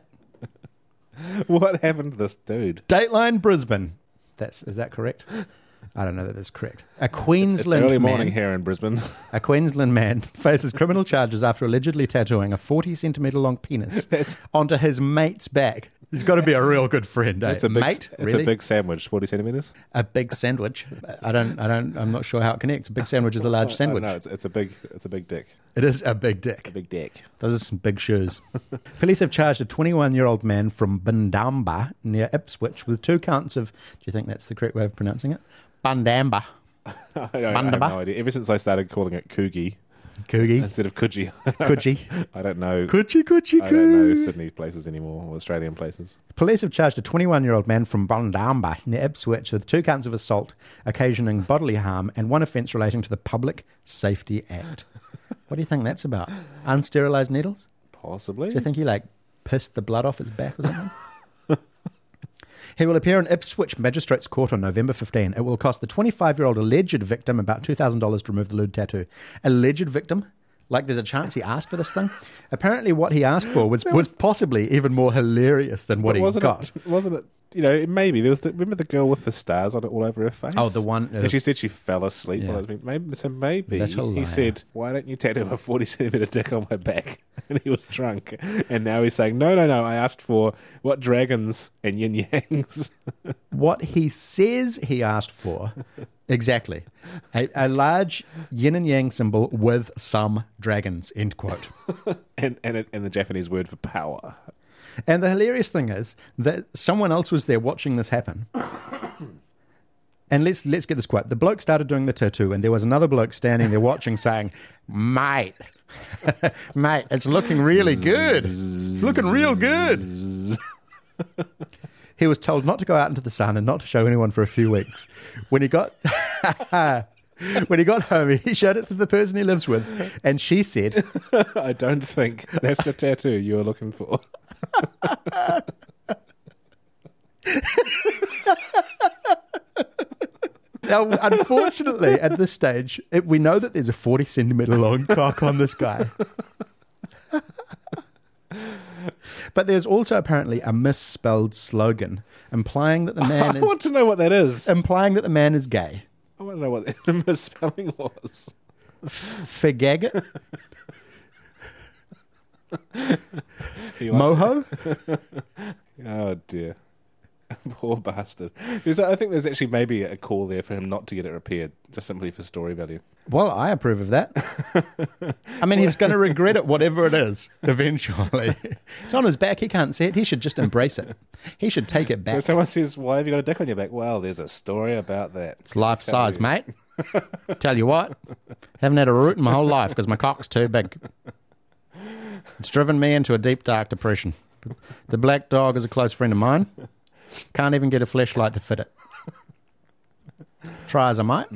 Speaker 1: What happened to this dude?
Speaker 4: Dateline Brisbane. Is that correct? I don't know that that's correct. A Queensland
Speaker 1: It's early
Speaker 4: man,
Speaker 1: morning here in Brisbane.
Speaker 4: A Queensland man faces criminal charges after allegedly tattooing a 40-centimetre long penis onto his mate's back. He's got to be a real good friend, eh?
Speaker 1: It's a big,
Speaker 4: mate,
Speaker 1: it's
Speaker 4: really?
Speaker 1: a big sandwich, 40 centimetres.
Speaker 4: A big sandwich. I'm not sure how it connects. A big sandwich is a large sandwich.
Speaker 1: No, it's a big dick.
Speaker 4: It is a big dick.
Speaker 1: A big dick.
Speaker 4: Those are some big shoes. Police have charged a 21-year-old man from Bundamba near Ipswich with 2 counts of, do you think that's the correct way of pronouncing it? Bundamba.
Speaker 1: I have no idea. Ever since I started calling it Coogee
Speaker 4: Coogie.
Speaker 1: instead of Coogee,
Speaker 4: Coogee.
Speaker 1: I don't know.
Speaker 4: Coochie.
Speaker 1: I don't know Sydney places anymore, or Australian places.
Speaker 4: Police have charged a 21-year-old man from Bundamba near Ipswich with 2 counts of assault, occasioning bodily harm, and 1 offence relating to the Public Safety Act. What do you think that's about? Unsterilised needles?
Speaker 1: Possibly.
Speaker 4: Do you think he pissed the blood off his back or something? He will appear in Ipswich Magistrates Court on November 15. It will cost the 25-year-old alleged victim about $2,000 to remove the lewd tattoo. Alleged victim? Like there's a chance he asked for this thing? Apparently what he asked for was possibly even more hilarious than what he got.
Speaker 1: Wasn't it? Maybe there was. Remember the girl with the stars on it all over her face?
Speaker 4: Oh, the one.
Speaker 1: And she said she fell asleep.
Speaker 4: Yeah.
Speaker 1: While it was maybe
Speaker 4: Little
Speaker 1: he
Speaker 4: liar.
Speaker 1: said, "Why don't you tattoo a 40-centimetre dick on my back?" And he was drunk, and now he's saying, "No. I asked for what dragons and yin yangs."
Speaker 4: What he says he asked for, exactly, a large yin and yang symbol with some dragons. End quote.
Speaker 1: and the Japanese word for power.
Speaker 4: And the hilarious thing is that someone else was there watching this happen. And let's get this quote. The bloke started doing the tattoo, and there was another bloke standing there watching, saying, "Mate, mate, it's looking really good. It's looking real good." He was told not to go out into the sun and not to show anyone for a few weeks. When he got home, he showed it to the person he lives with, and she said,
Speaker 1: I don't think that's the tattoo you were looking for.
Speaker 4: Now, unfortunately, at this stage, we know that there's a 40 centimetre long cock on this guy. But there's also apparently a misspelled slogan implying that the man
Speaker 1: I want to know what that is.
Speaker 4: implying that the man is gay.
Speaker 1: I want to know what the misspelling was.
Speaker 4: Fagaggot?
Speaker 1: He likes
Speaker 4: Moho?
Speaker 1: Oh dear. Poor bastard. I think there's actually maybe a call there for him not to get it repaired, just simply for story value.
Speaker 4: Well, I approve of that. I mean, he's going to regret it, whatever it is, eventually. It's on his back. He can't see it. He should just embrace it. He should take it
Speaker 1: So
Speaker 4: back.
Speaker 1: someone says, "Why have you got a dick on your back?" Well, there's a story about that.
Speaker 4: It's life
Speaker 1: Tell
Speaker 4: size,
Speaker 1: you.
Speaker 4: mate. Tell you what, haven't had a root in my whole life because my cock's too big. It's driven me into a deep, dark depression. The black dog is a close friend of mine. Can't even get a fleshlight to fit it. Try as I might.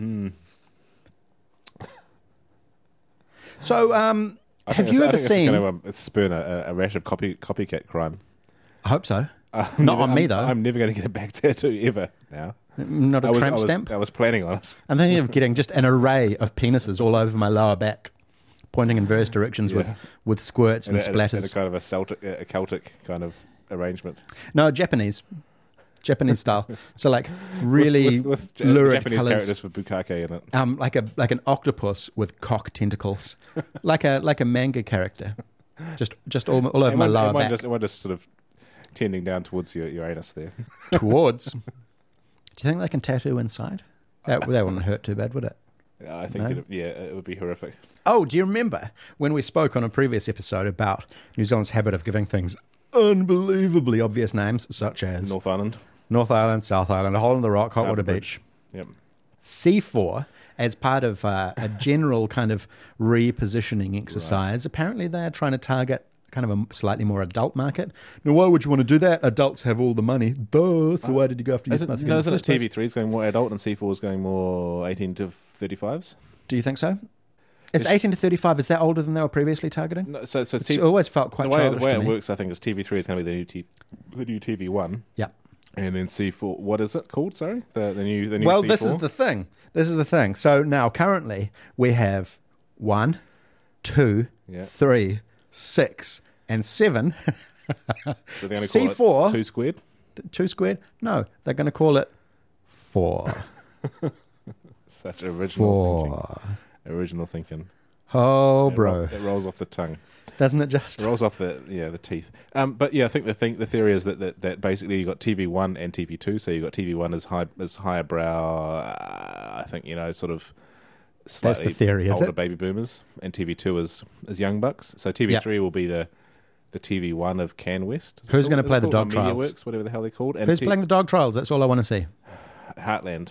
Speaker 4: So,
Speaker 1: I
Speaker 4: have
Speaker 1: think
Speaker 4: you
Speaker 1: it's- I
Speaker 4: ever
Speaker 1: think
Speaker 4: seen...
Speaker 1: It's going to spurn a rash of copycat crime.
Speaker 4: I hope so.
Speaker 1: I'm
Speaker 4: Not
Speaker 1: never-
Speaker 4: on me,
Speaker 1: I'm-
Speaker 4: though.
Speaker 1: I'm never going to get a back tattoo ever now.
Speaker 4: Not a tramp stamp.
Speaker 1: I was planning on it.
Speaker 4: I'm thinking of getting just an array of penises all over my lower back, pointing in various directions
Speaker 1: Yeah.
Speaker 4: with squirts and
Speaker 1: And a
Speaker 4: splatters.
Speaker 1: kind of a Celtic kind of arrangement.
Speaker 4: No, Japanese style. So like really
Speaker 1: with
Speaker 4: lurid
Speaker 1: Japanese
Speaker 4: colours.
Speaker 1: characters with bukake in it.
Speaker 4: Like an octopus with cock tentacles, like a manga character, just all over
Speaker 1: And
Speaker 4: my
Speaker 1: one-
Speaker 4: lower
Speaker 1: and one
Speaker 4: back.
Speaker 1: One just sort of tending down towards your anus there.
Speaker 4: Towards. Do you think they can tattoo inside? That wouldn't hurt too bad, would it?
Speaker 1: I think
Speaker 4: No?
Speaker 1: it would be horrific.
Speaker 4: Oh, do you remember when we spoke on a previous episode about New Zealand's habit of giving things unbelievably obvious names, such as
Speaker 1: North Island.
Speaker 4: North Island, South Island, Hole in the Rock, Hot
Speaker 1: Harbour
Speaker 4: Water
Speaker 1: Bridge.
Speaker 4: Beach?
Speaker 1: Yep.
Speaker 4: C4, as part of a general kind of repositioning exercise, apparently they are trying to target kind of a slightly more adult market. Now, why would you want to do that? Adults have all the money. Duh. So why did you go after youth market?
Speaker 1: Isn't it TV3 is going more adult and C4 is going more 18 to 35s?
Speaker 4: Do you think so? It's 18 to 35. Is that older than they were previously targeting?
Speaker 1: No, so
Speaker 4: It's always felt quite
Speaker 1: the way
Speaker 4: childish to
Speaker 1: it
Speaker 4: me.
Speaker 1: works, I think, is TV3 is going to be the new TV1.
Speaker 4: Yeah.
Speaker 1: And then C4, what is it called? Sorry, the new.
Speaker 4: Well,
Speaker 1: C4?
Speaker 4: this is the thing. So now, currently, we have 1, 2,
Speaker 1: Yeah.
Speaker 4: 3, 6, and 7.
Speaker 1: So they're going to
Speaker 4: C4
Speaker 1: call it 2 squared.
Speaker 4: 2 squared? No, they're going to call it 4.
Speaker 1: Such original thinking.
Speaker 4: 4.
Speaker 1: Original thinking.
Speaker 4: Oh, bro.
Speaker 1: It rolls off the tongue.
Speaker 4: Doesn't it just?
Speaker 1: It rolls off the teeth. But yeah, I think the theory is that basically you got TV1 and TV2. So you got TV1 as higher brow. I think sort of slightly
Speaker 4: the theory, is
Speaker 1: older
Speaker 4: it?
Speaker 1: baby boomers, and TV2 is young bucks. So TV3 will be the TV1 of CanWest.
Speaker 4: Who's gonna play the dog trials?
Speaker 1: MediaWorks, whatever the hell they're called. And
Speaker 4: Who's playing the dog trials? That's all I want to see.
Speaker 1: Heartland.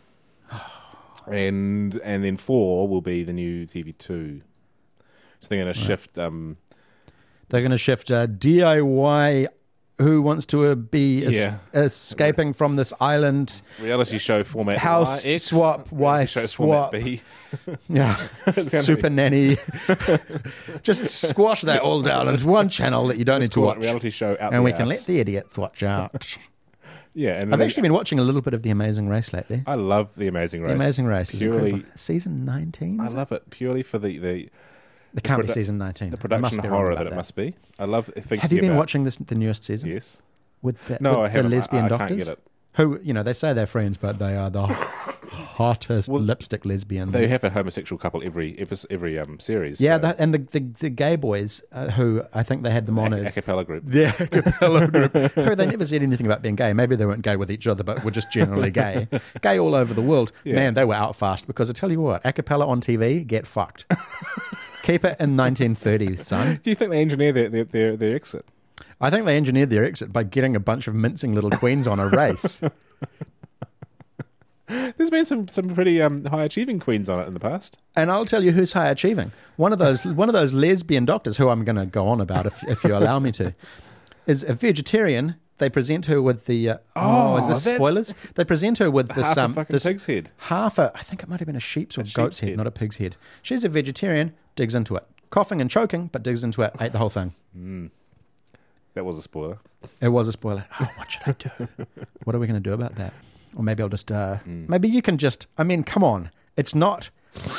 Speaker 1: And then 4 will be the new TV2. So they're going to shift.
Speaker 4: They're going to shift DIY. Who wants to be escaping from this island?
Speaker 1: Reality show format.
Speaker 4: House
Speaker 1: X,
Speaker 4: swap,
Speaker 1: reality
Speaker 4: wife
Speaker 1: show
Speaker 4: swap.
Speaker 1: Format B.
Speaker 4: Yeah, Super Nanny. Just squash that all down into one channel that you don't need to
Speaker 1: Call it
Speaker 4: watch,
Speaker 1: reality show out
Speaker 4: and
Speaker 1: the
Speaker 4: we can
Speaker 1: arse.
Speaker 4: let the idiots watch out.
Speaker 1: Yeah, and
Speaker 4: I've
Speaker 1: then
Speaker 4: actually been watching a little bit of The Amazing Race lately.
Speaker 1: I love The Amazing Race.
Speaker 4: The Amazing Race is
Speaker 1: Purely,
Speaker 4: incredible. Season 19?
Speaker 1: I love it purely for the
Speaker 4: It can't be
Speaker 1: produ-
Speaker 4: season 19.
Speaker 1: the
Speaker 4: I
Speaker 1: production
Speaker 4: must be wrong
Speaker 1: horror
Speaker 4: about
Speaker 1: that it must be. I love thinking
Speaker 4: Have you been
Speaker 1: about-
Speaker 4: watching the newest season?
Speaker 1: Yes.
Speaker 4: With the,
Speaker 1: No,
Speaker 4: with
Speaker 1: I haven't.
Speaker 4: the lesbian
Speaker 1: I
Speaker 4: doctors?
Speaker 1: can't get it.
Speaker 4: Who, they say they're friends, but they are the hottest lipstick lesbians.
Speaker 1: They have a homosexual couple every series.
Speaker 4: Yeah,
Speaker 1: so.
Speaker 4: and the gay boys, who I think they had them on
Speaker 1: A
Speaker 4: as...
Speaker 1: cappella group.
Speaker 4: Yeah, a cappella group. Who they never said anything about being gay. Maybe they weren't gay with each other, but were just generally gay. Gay all over the world.
Speaker 1: Yeah.
Speaker 4: Man, they were out fast, because I tell you what, a cappella on TV, get fucked. Keep it in 1930s, son.
Speaker 1: Do you think they engineer their exit?
Speaker 4: I think they engineered their exit by getting a bunch of mincing little queens on a race.
Speaker 1: There's been some pretty high achieving queens on it in the past.
Speaker 4: And I'll tell you who's high achieving. One of those lesbian doctors, who I'm going to go on about if you allow me to, is a vegetarian. They present her with the is this spoilers? They present her with this
Speaker 1: Half a fucking
Speaker 4: this
Speaker 1: pig's head.
Speaker 4: I think it might have been a sheep's or goat's head,
Speaker 1: head.
Speaker 4: not a pig's head. She's a vegetarian, digs into it, coughing and choking, but digs into it, ate the whole thing.
Speaker 1: That was a spoiler.
Speaker 4: It was a spoiler. Oh, what should I do? What are we going to do about that? Or maybe I'll just maybe you can just. I mean, come on, it's not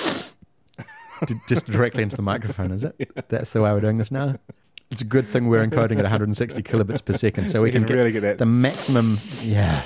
Speaker 4: just directly into the microphone, is it? That's the way we're doing this now. It's a good thing we're encoding at 160 kilobits per second, so we can
Speaker 1: really get that.
Speaker 4: the maximum. Yeah,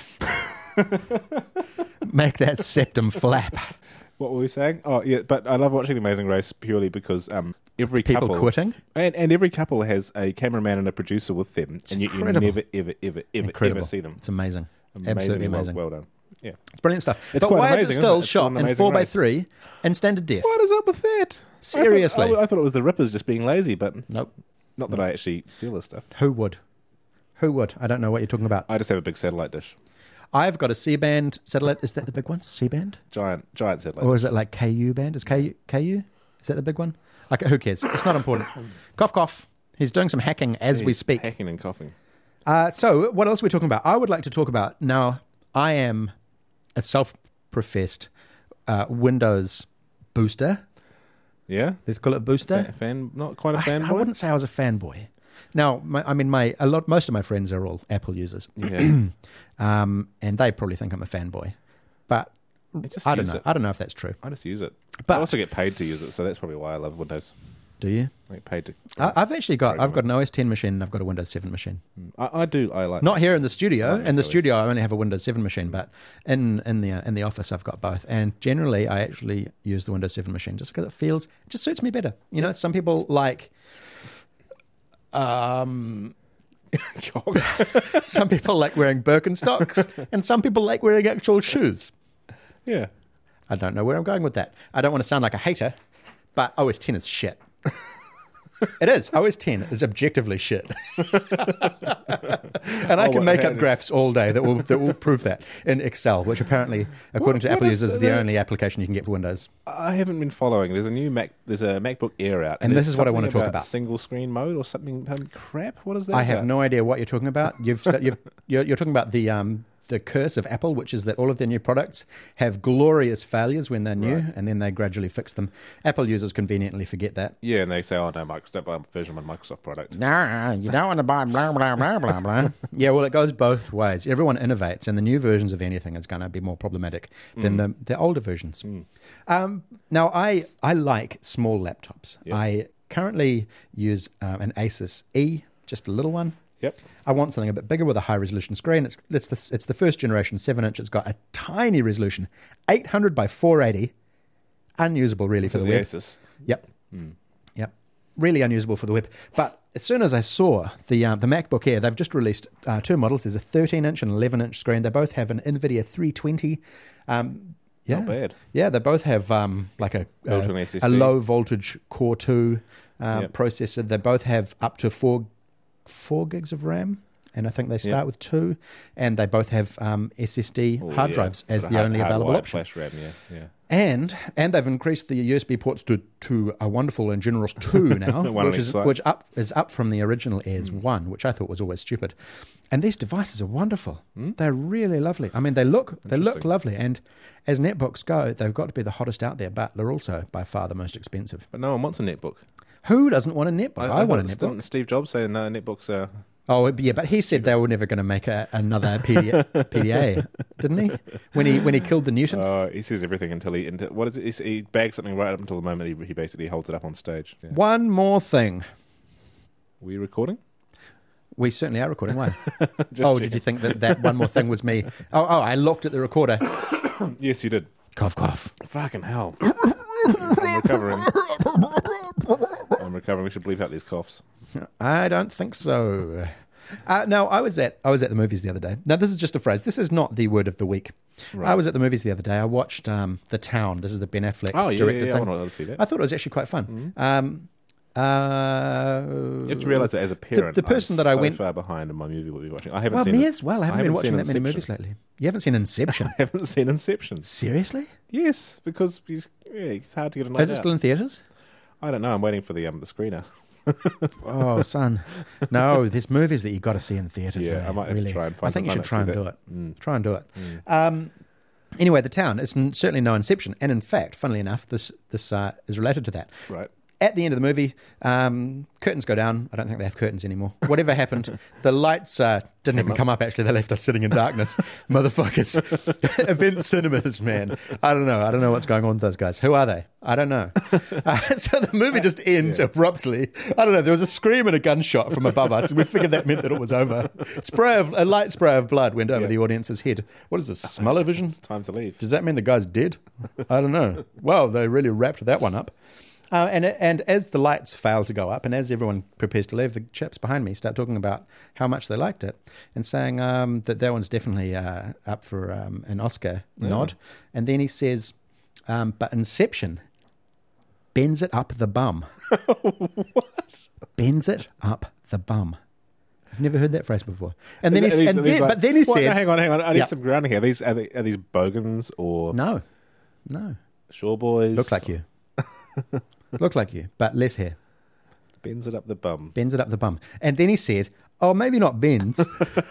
Speaker 4: make that septum flap.
Speaker 1: What were we saying? Oh, yeah, but I love watching The Amazing Race purely because every
Speaker 4: People
Speaker 1: couple
Speaker 4: quitting.
Speaker 1: and every couple has a cameraman and a producer with them, and you
Speaker 4: incredible.
Speaker 1: never
Speaker 4: Incredible.
Speaker 1: ever see them.
Speaker 4: It's amazing. Absolutely amazing.
Speaker 1: Well done. Yeah.
Speaker 4: It's brilliant stuff.
Speaker 1: It's
Speaker 4: But
Speaker 1: quite
Speaker 4: why
Speaker 1: amazing,
Speaker 4: is it
Speaker 1: isn't
Speaker 4: still
Speaker 1: it? It's
Speaker 4: shot
Speaker 1: an
Speaker 4: in
Speaker 1: amazing
Speaker 4: 4x3 and standard def?
Speaker 1: What is up with that?
Speaker 4: Seriously.
Speaker 1: I thought it was the Rippers just being lazy, but
Speaker 4: Nope.
Speaker 1: not that I actually steal this stuff.
Speaker 4: Who would? I don't know what you're talking about.
Speaker 1: I just have a big satellite dish,
Speaker 4: I've got a C-band satellite. Is that the big one? C-band?
Speaker 1: giant satellite.
Speaker 4: Or is it like KU band? Is KU? Is that the big one? Okay, who cares? It's not important. Cough, cough. He's doing some hacking as we
Speaker 1: He's
Speaker 4: speak.
Speaker 1: hacking and coughing.
Speaker 4: So what else are we talking about? I would like to talk about, now, I am a self-professed Windows booster.
Speaker 1: Yeah,
Speaker 4: Let's call it booster.
Speaker 1: not quite a fanboy.
Speaker 4: I wouldn't say I was a fanboy. Now, most of my friends are all Apple users,
Speaker 1: Yeah,
Speaker 4: and they probably think I'm a fanboy. But
Speaker 1: just
Speaker 4: I don't
Speaker 1: use
Speaker 4: know.
Speaker 1: it.
Speaker 4: I don't know if that's true.
Speaker 1: I just use it.
Speaker 4: But-
Speaker 1: I also get paid to use it, so that's probably why I love Windows.
Speaker 4: Do you?
Speaker 1: I get paid to.
Speaker 4: I've got an OS 10 machine and I've got a Windows 7 machine.
Speaker 1: I like
Speaker 4: Not here in the studio.
Speaker 1: Like
Speaker 4: In the
Speaker 1: OS.
Speaker 4: studio, I only have a Windows 7 machine, but in the office, I've got both. And generally, I actually use the Windows 7 machine just because it just suits me better. You know, some people like. Some people like wearing Birkenstocks, and some people like wearing actual shoes.
Speaker 1: Yeah.
Speaker 4: I don't know where I'm going with that. I don't want to sound like a hater, but OS 10 is shit. It is. OS 10 is objectively shit. And I can make up graphs all day that will prove that in Excel, which apparently, according to Apple users, is the only application you can get for Windows.
Speaker 1: I haven't been following. There's a MacBook Air out,
Speaker 4: And
Speaker 1: there's
Speaker 4: this is what I want to
Speaker 1: something
Speaker 4: talk about.
Speaker 1: Single screen mode or something crap. What is that?
Speaker 4: I have
Speaker 1: about?
Speaker 4: no idea what you're talking about. You're talking about the curse of Apple, which is that all of their new products have glorious failures when they're new,
Speaker 1: Right.
Speaker 4: and then they gradually fix them. Apple users conveniently forget that.
Speaker 1: Yeah, and they say, "Oh no, Microsoft, don't buy a version of a Microsoft product."
Speaker 4: Nah, you don't want to buy blah, blah, blah, blah, blah. Yeah, well, it goes both ways. Everyone innovates, and the new versions of anything is going to be more problematic than the older versions. Now, I like small laptops.
Speaker 1: Yep.
Speaker 4: I currently use an Asus E, just a little one.
Speaker 1: Yep.
Speaker 4: I want something a bit bigger with a high resolution screen. It's the first generation 7-inch. It's got a tiny resolution, 800 by 480, unusable really for the web.
Speaker 1: Asus.
Speaker 4: Yep. Yep. Really unusable for the web. But as soon as I saw the MacBook Air, they've just released two models. There's a 13-inch and 11-inch screen. They both have an NVIDIA 320. Yeah.
Speaker 1: Not bad.
Speaker 4: Yeah, they both have like a
Speaker 1: Built-in SSD.
Speaker 4: a low voltage Core 2
Speaker 1: Yep.
Speaker 4: processor. They both have up to 4 gigs of RAM, and I think they start with 2, and they both have SSD
Speaker 1: Oh,
Speaker 4: hard
Speaker 1: yeah.
Speaker 4: drives as
Speaker 1: Sort
Speaker 4: the
Speaker 1: of
Speaker 4: only available
Speaker 1: hardwired
Speaker 4: option.
Speaker 1: Flash RAM, yeah.
Speaker 4: And they've increased the USB ports to a wonderful and generous 2 now,
Speaker 1: One on
Speaker 4: which
Speaker 1: each
Speaker 4: is
Speaker 1: side.
Speaker 4: up from the original Air's 1, which I thought was always stupid. And these devices are wonderful. They're really lovely. I mean, they look
Speaker 1: Interesting.
Speaker 4: lovely. And as netbooks go, they've got to be the hottest out there, but they're also by far the most expensive.
Speaker 1: But no one wants a netbook.
Speaker 4: Who doesn't want a netbook? I want a netbook.
Speaker 1: Didn't Steve Jobs say no netbooks are...
Speaker 4: Oh, yeah, but he said they were never going to make another PDA, didn't he? When he killed the Newton.
Speaker 1: He says everything until what is it? He bags something right up until the moment he basically holds it up on stage. Yeah.
Speaker 4: One more thing.
Speaker 1: Were you recording?
Speaker 4: We certainly are recording. Why?
Speaker 1: Just
Speaker 4: Did you think that one more thing was me? Oh, I looked at the recorder.
Speaker 1: Yes, you did.
Speaker 4: Cough, cough.
Speaker 1: Fucking hell. I'm recovering. We should bleep out these coughs.
Speaker 4: I don't think so. No, I was at the movies the other day. Now, this is just a phrase. This is not the word of the week.
Speaker 1: Right.
Speaker 4: I was at the movies the other day. I watched The Town. This is the Ben Affleck
Speaker 1: Oh, yeah,
Speaker 4: directed
Speaker 1: I
Speaker 4: thing.
Speaker 1: want to see that.
Speaker 4: I thought it was actually quite fun.
Speaker 1: You have to realise that as a parent,
Speaker 4: the person
Speaker 1: I'm
Speaker 4: that I
Speaker 1: so
Speaker 4: went
Speaker 1: far behind in my movie we'll be watching. I haven't
Speaker 4: well,
Speaker 1: seen
Speaker 4: me
Speaker 1: it.
Speaker 4: as well. I haven't been watching
Speaker 1: seen
Speaker 4: that many
Speaker 1: Inception.
Speaker 4: movies lately. You haven't seen Inception?
Speaker 1: I haven't seen Inception.
Speaker 4: Seriously?
Speaker 1: Yes, because it's hard to get a night
Speaker 4: Is it
Speaker 1: out.
Speaker 4: still in theatres?
Speaker 1: I don't know. I'm waiting for the screener.
Speaker 4: Oh, son. No, there's movies that you got to see in theatres.
Speaker 1: Yeah, I might have to try and find
Speaker 4: I think you
Speaker 1: some
Speaker 4: should
Speaker 1: time
Speaker 4: try
Speaker 1: to
Speaker 4: and
Speaker 1: do
Speaker 4: do it.
Speaker 1: that.
Speaker 4: Try and do it. Anyway, The Town is certainly no Inception. And in fact, funnily enough, this is related to that.
Speaker 1: Right.
Speaker 4: At the end of the movie, curtains go down. I don't think they have curtains anymore. Whatever happened, the lights didn't even come up, actually. They left us sitting in darkness. Motherfuckers. Event cinemas, man. I don't know what's going on with those guys. Who are they? I don't know. So the movie just ends abruptly. I don't know. There was a scream and a gunshot from above us, and we figured that meant that it was over. A light spray of blood went over the audience's head. What is this, smell-o-vision?
Speaker 1: It's time to leave.
Speaker 4: Does that mean the guy's dead? I don't know. Well, they really wrapped that one up. And as the lights fail to go up, and as everyone prepares to leave, the chaps behind me start talking about how much they liked it, and saying that one's definitely up for an Oscar nod. And then he says, "But Inception bends it up the bum." What? Bends it up the bum. I've never heard that phrase before. And then he said,
Speaker 1: "Hang on. I need some grounding here. Are these bogans or
Speaker 4: No,
Speaker 1: Shore Boys?
Speaker 4: look like you." Look like you, but less hair.
Speaker 1: Bends it up the bum.
Speaker 4: Bends it up the bum. And then he said, "Oh, maybe not bends.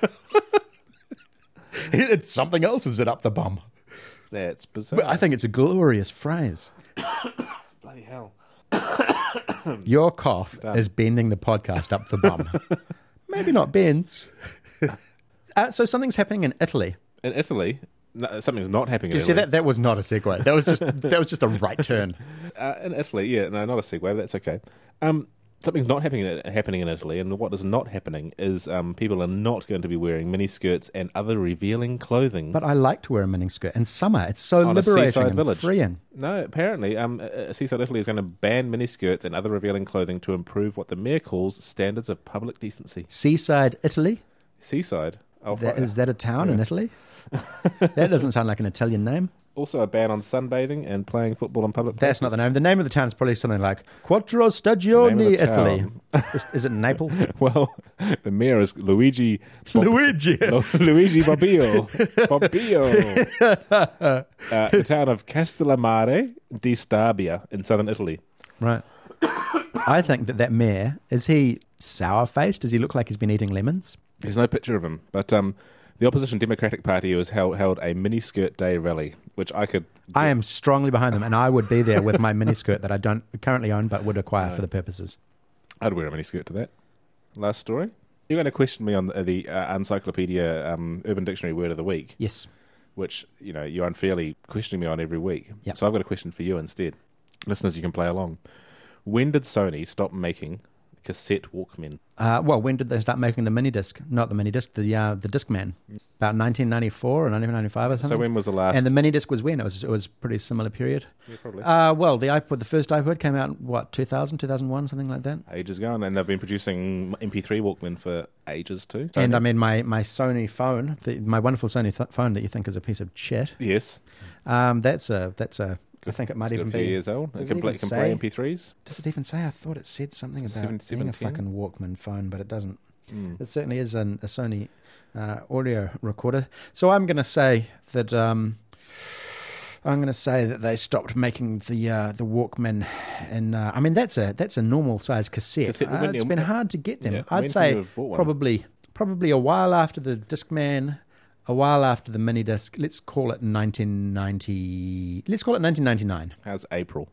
Speaker 4: It's something else is it up the bum."
Speaker 1: That's bizarre.
Speaker 4: But I think it's a glorious phrase.
Speaker 1: Bloody hell.
Speaker 4: Your cough is bending the podcast up the bum. Maybe not bends. So something's happening in Italy.
Speaker 1: In Italy, no, something's not happening in
Speaker 4: You see,
Speaker 1: Italy.
Speaker 4: that was not a segue. That was just a right turn.
Speaker 1: In Italy, yeah, no, not a segue. That's okay. Something's not happening in Italy, and what is not happening is people are not going to be wearing miniskirts and other revealing clothing.
Speaker 4: But I like to wear a miniskirt. In summer, it's so
Speaker 1: On a
Speaker 4: liberating
Speaker 1: seaside
Speaker 4: and
Speaker 1: village.
Speaker 4: freeing.
Speaker 1: No, apparently, Seaside Italy is going to ban miniskirts and other revealing clothing to improve what the mayor calls standards of public decency.
Speaker 4: Seaside Italy?
Speaker 1: Seaside. Oh,
Speaker 4: Is that a town in Italy? That doesn't sound like an Italian name.
Speaker 1: Also a ban on sunbathing and playing football in public
Speaker 4: That's
Speaker 1: places.
Speaker 4: not the name. The name of the town is probably something like Quattro Stagioni,
Speaker 1: The name of
Speaker 4: Italy.
Speaker 1: the
Speaker 4: Is it Naples?
Speaker 1: Well, the mayor is Luigi
Speaker 4: Luigi.
Speaker 1: Luigi Bobbio. The town of Castellammare di Stabia in southern Italy.
Speaker 4: Right. I think that mayor, is he sour-faced? Does he look like he's been eating lemons?
Speaker 1: There's no picture of him, but the opposition Democratic Party has held a miniskirt day rally, which I could...
Speaker 4: I am strongly behind them, and I would be there with my miniskirt that I don't currently own but would acquire for the purposes.
Speaker 1: I'd wear a miniskirt to that. Last story. You're going to question me on the Encyclopedia Urban Dictionary Word of the Week,
Speaker 4: Yes.
Speaker 1: which you're unfairly questioning me on every week.
Speaker 4: Yep.
Speaker 1: So I've got a question for you instead. Listeners, you can play along. When did Sony stop making cassette Walkmen?
Speaker 4: Well, when did they start making the mini disc? Not the mini disc, the Discman. About 1994 or 1995 or something.
Speaker 1: So when was the last...
Speaker 4: And the mini disc was when? It was a pretty similar period.
Speaker 1: Yeah, probably.
Speaker 4: Well, the first iPod came out, 2000, 2001, something like that.
Speaker 1: Ages ago, and they've been producing MP3 Walkmen for ages too.
Speaker 4: And I mean, my Sony phone, my wonderful Sony phone that you think is a piece of shit.
Speaker 1: Yes.
Speaker 4: That's a. I think it might
Speaker 1: It's
Speaker 4: even
Speaker 1: got a few
Speaker 4: be.
Speaker 1: years old.
Speaker 4: Does
Speaker 1: It can
Speaker 4: it
Speaker 1: play,
Speaker 4: even
Speaker 1: can play
Speaker 4: say?
Speaker 1: MP3s.
Speaker 4: Does it even say? I thought it said something about being a
Speaker 1: 710?
Speaker 4: fucking Walkman phone, but it doesn't. It certainly is a Sony audio recorder. So I'm going to say that they stopped making the Walkman, and I mean that's a normal size cassette. It's been hard to get them.
Speaker 1: Yeah,
Speaker 4: I'd
Speaker 1: when
Speaker 4: say
Speaker 1: could you have bought one?
Speaker 4: probably a while after the Discman, a while after the mini disc. Let's call it 1990. Let's call it 1999.
Speaker 1: How's April?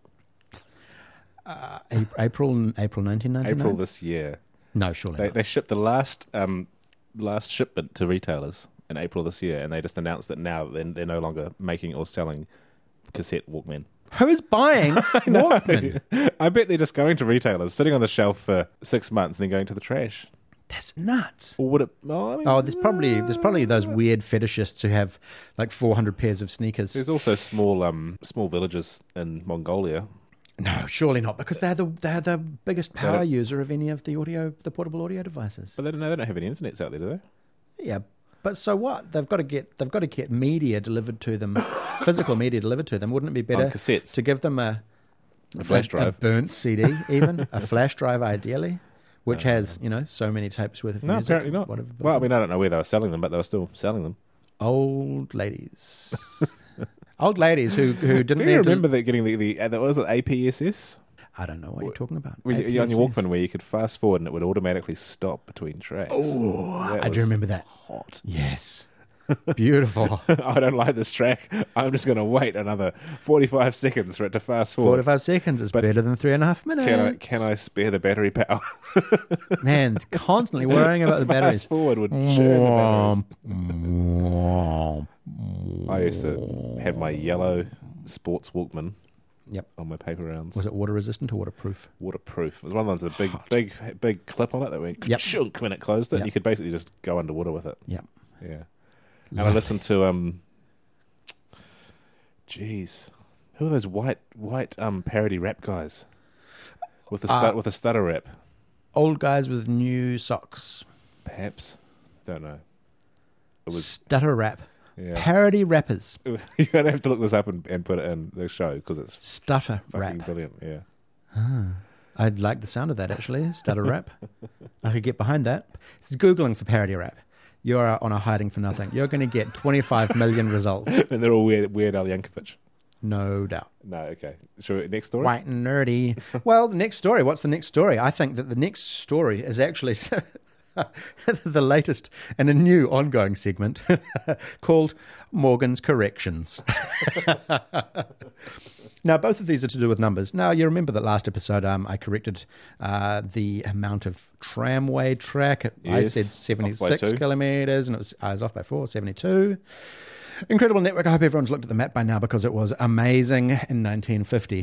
Speaker 4: April 1999.
Speaker 1: April this year.
Speaker 4: No, surely not.
Speaker 1: They shipped the last shipment to retailers in April this year, and they just announced that now they're no longer making or selling cassette Walkmen.
Speaker 4: Who's buying Walkman?
Speaker 1: I bet they're just going to retailers, sitting on the shelf for 6 months, and then going to the trash.
Speaker 4: That's nuts.
Speaker 1: Or would it? Oh, I mean,
Speaker 4: Oh, there's probably those weird fetishists who have like 400 pairs of sneakers.
Speaker 1: there's also small villages in Mongolia.
Speaker 4: No, surely not, because they're the biggest power user of any of the portable audio devices.
Speaker 1: But they don't have any internets out there, do they?
Speaker 4: Yeah, but so what? They've got to get media delivered to them, physical media delivered to them. Wouldn't it be better
Speaker 1: On cassettes.
Speaker 4: to give them a?
Speaker 1: A flash
Speaker 4: A
Speaker 1: drive.
Speaker 4: burnt CD, even. A flash drive, ideally, which has, so many tapes worth of
Speaker 1: No,
Speaker 4: music.
Speaker 1: apparently not.
Speaker 4: Whatever.
Speaker 1: Well, I mean, I don't know where they were selling them, but they were still selling them.
Speaker 4: Old ladies. Old ladies who didn't
Speaker 1: Do
Speaker 4: need
Speaker 1: you
Speaker 4: to-
Speaker 1: remember that getting the what is it, APSS?
Speaker 4: I don't know what you're talking about.
Speaker 1: On your
Speaker 4: APSS.
Speaker 1: Walkman, where you could fast forward and it would automatically stop between tracks.
Speaker 4: Oh,
Speaker 1: That
Speaker 4: I do
Speaker 1: was
Speaker 4: remember that.
Speaker 1: Hot.
Speaker 4: Yes. Beautiful.
Speaker 1: I don't like this track. I'm just going to wait another 45 seconds for it to fast forward.
Speaker 4: 45 seconds is
Speaker 1: But
Speaker 4: better than 3.5 minutes.
Speaker 1: Can I spare the battery power?
Speaker 4: Man, it's constantly worrying about the batteries.
Speaker 1: Fast forward would churn the
Speaker 4: Mwomp.
Speaker 1: batteries. I used to have my yellow sports Walkman
Speaker 4: Yep.
Speaker 1: on my paper rounds.
Speaker 4: Was it water resistant or waterproof?
Speaker 1: Waterproof. It was one of those with a big clip on it that went
Speaker 4: Yep.
Speaker 1: ka-chunk when it closed it.
Speaker 4: Yep.
Speaker 1: You could basically just go underwater with it.
Speaker 4: Yep.
Speaker 1: Yeah. And I listened to who are those white parody rap guys with a stutter rap?
Speaker 4: Old guys with new socks.
Speaker 1: Perhaps, don't know. It was
Speaker 4: Stutter rap.
Speaker 1: yeah.
Speaker 4: Parody rappers.
Speaker 1: You're gonna have to look this up and put it in the show because it's
Speaker 4: Stutter
Speaker 1: fucking
Speaker 4: rap.
Speaker 1: brilliant. Yeah.
Speaker 4: I'd like the sound of that, actually. Stutter rap. I could get behind that. It's Googling for parody rap. You're on a hiding for nothing. You're going to get 25 million results.
Speaker 1: And they're all Weird Al Yankovic.
Speaker 4: No doubt.
Speaker 1: No, okay. Next story.
Speaker 4: White and nerdy. Well, the next story. What's the next story? I think that the next story is actually the latest in a new ongoing segment called Morgan's Corrections. Now, both of these are to do with numbers. Now, you remember that last episode I corrected the amount of tramway track. I
Speaker 1: Yes,
Speaker 4: said
Speaker 1: off by
Speaker 4: 76
Speaker 1: 2.
Speaker 4: kilometres, and I was off by 4, 72. Incredible network. I hope everyone's looked at the map by now because it was amazing in 1950.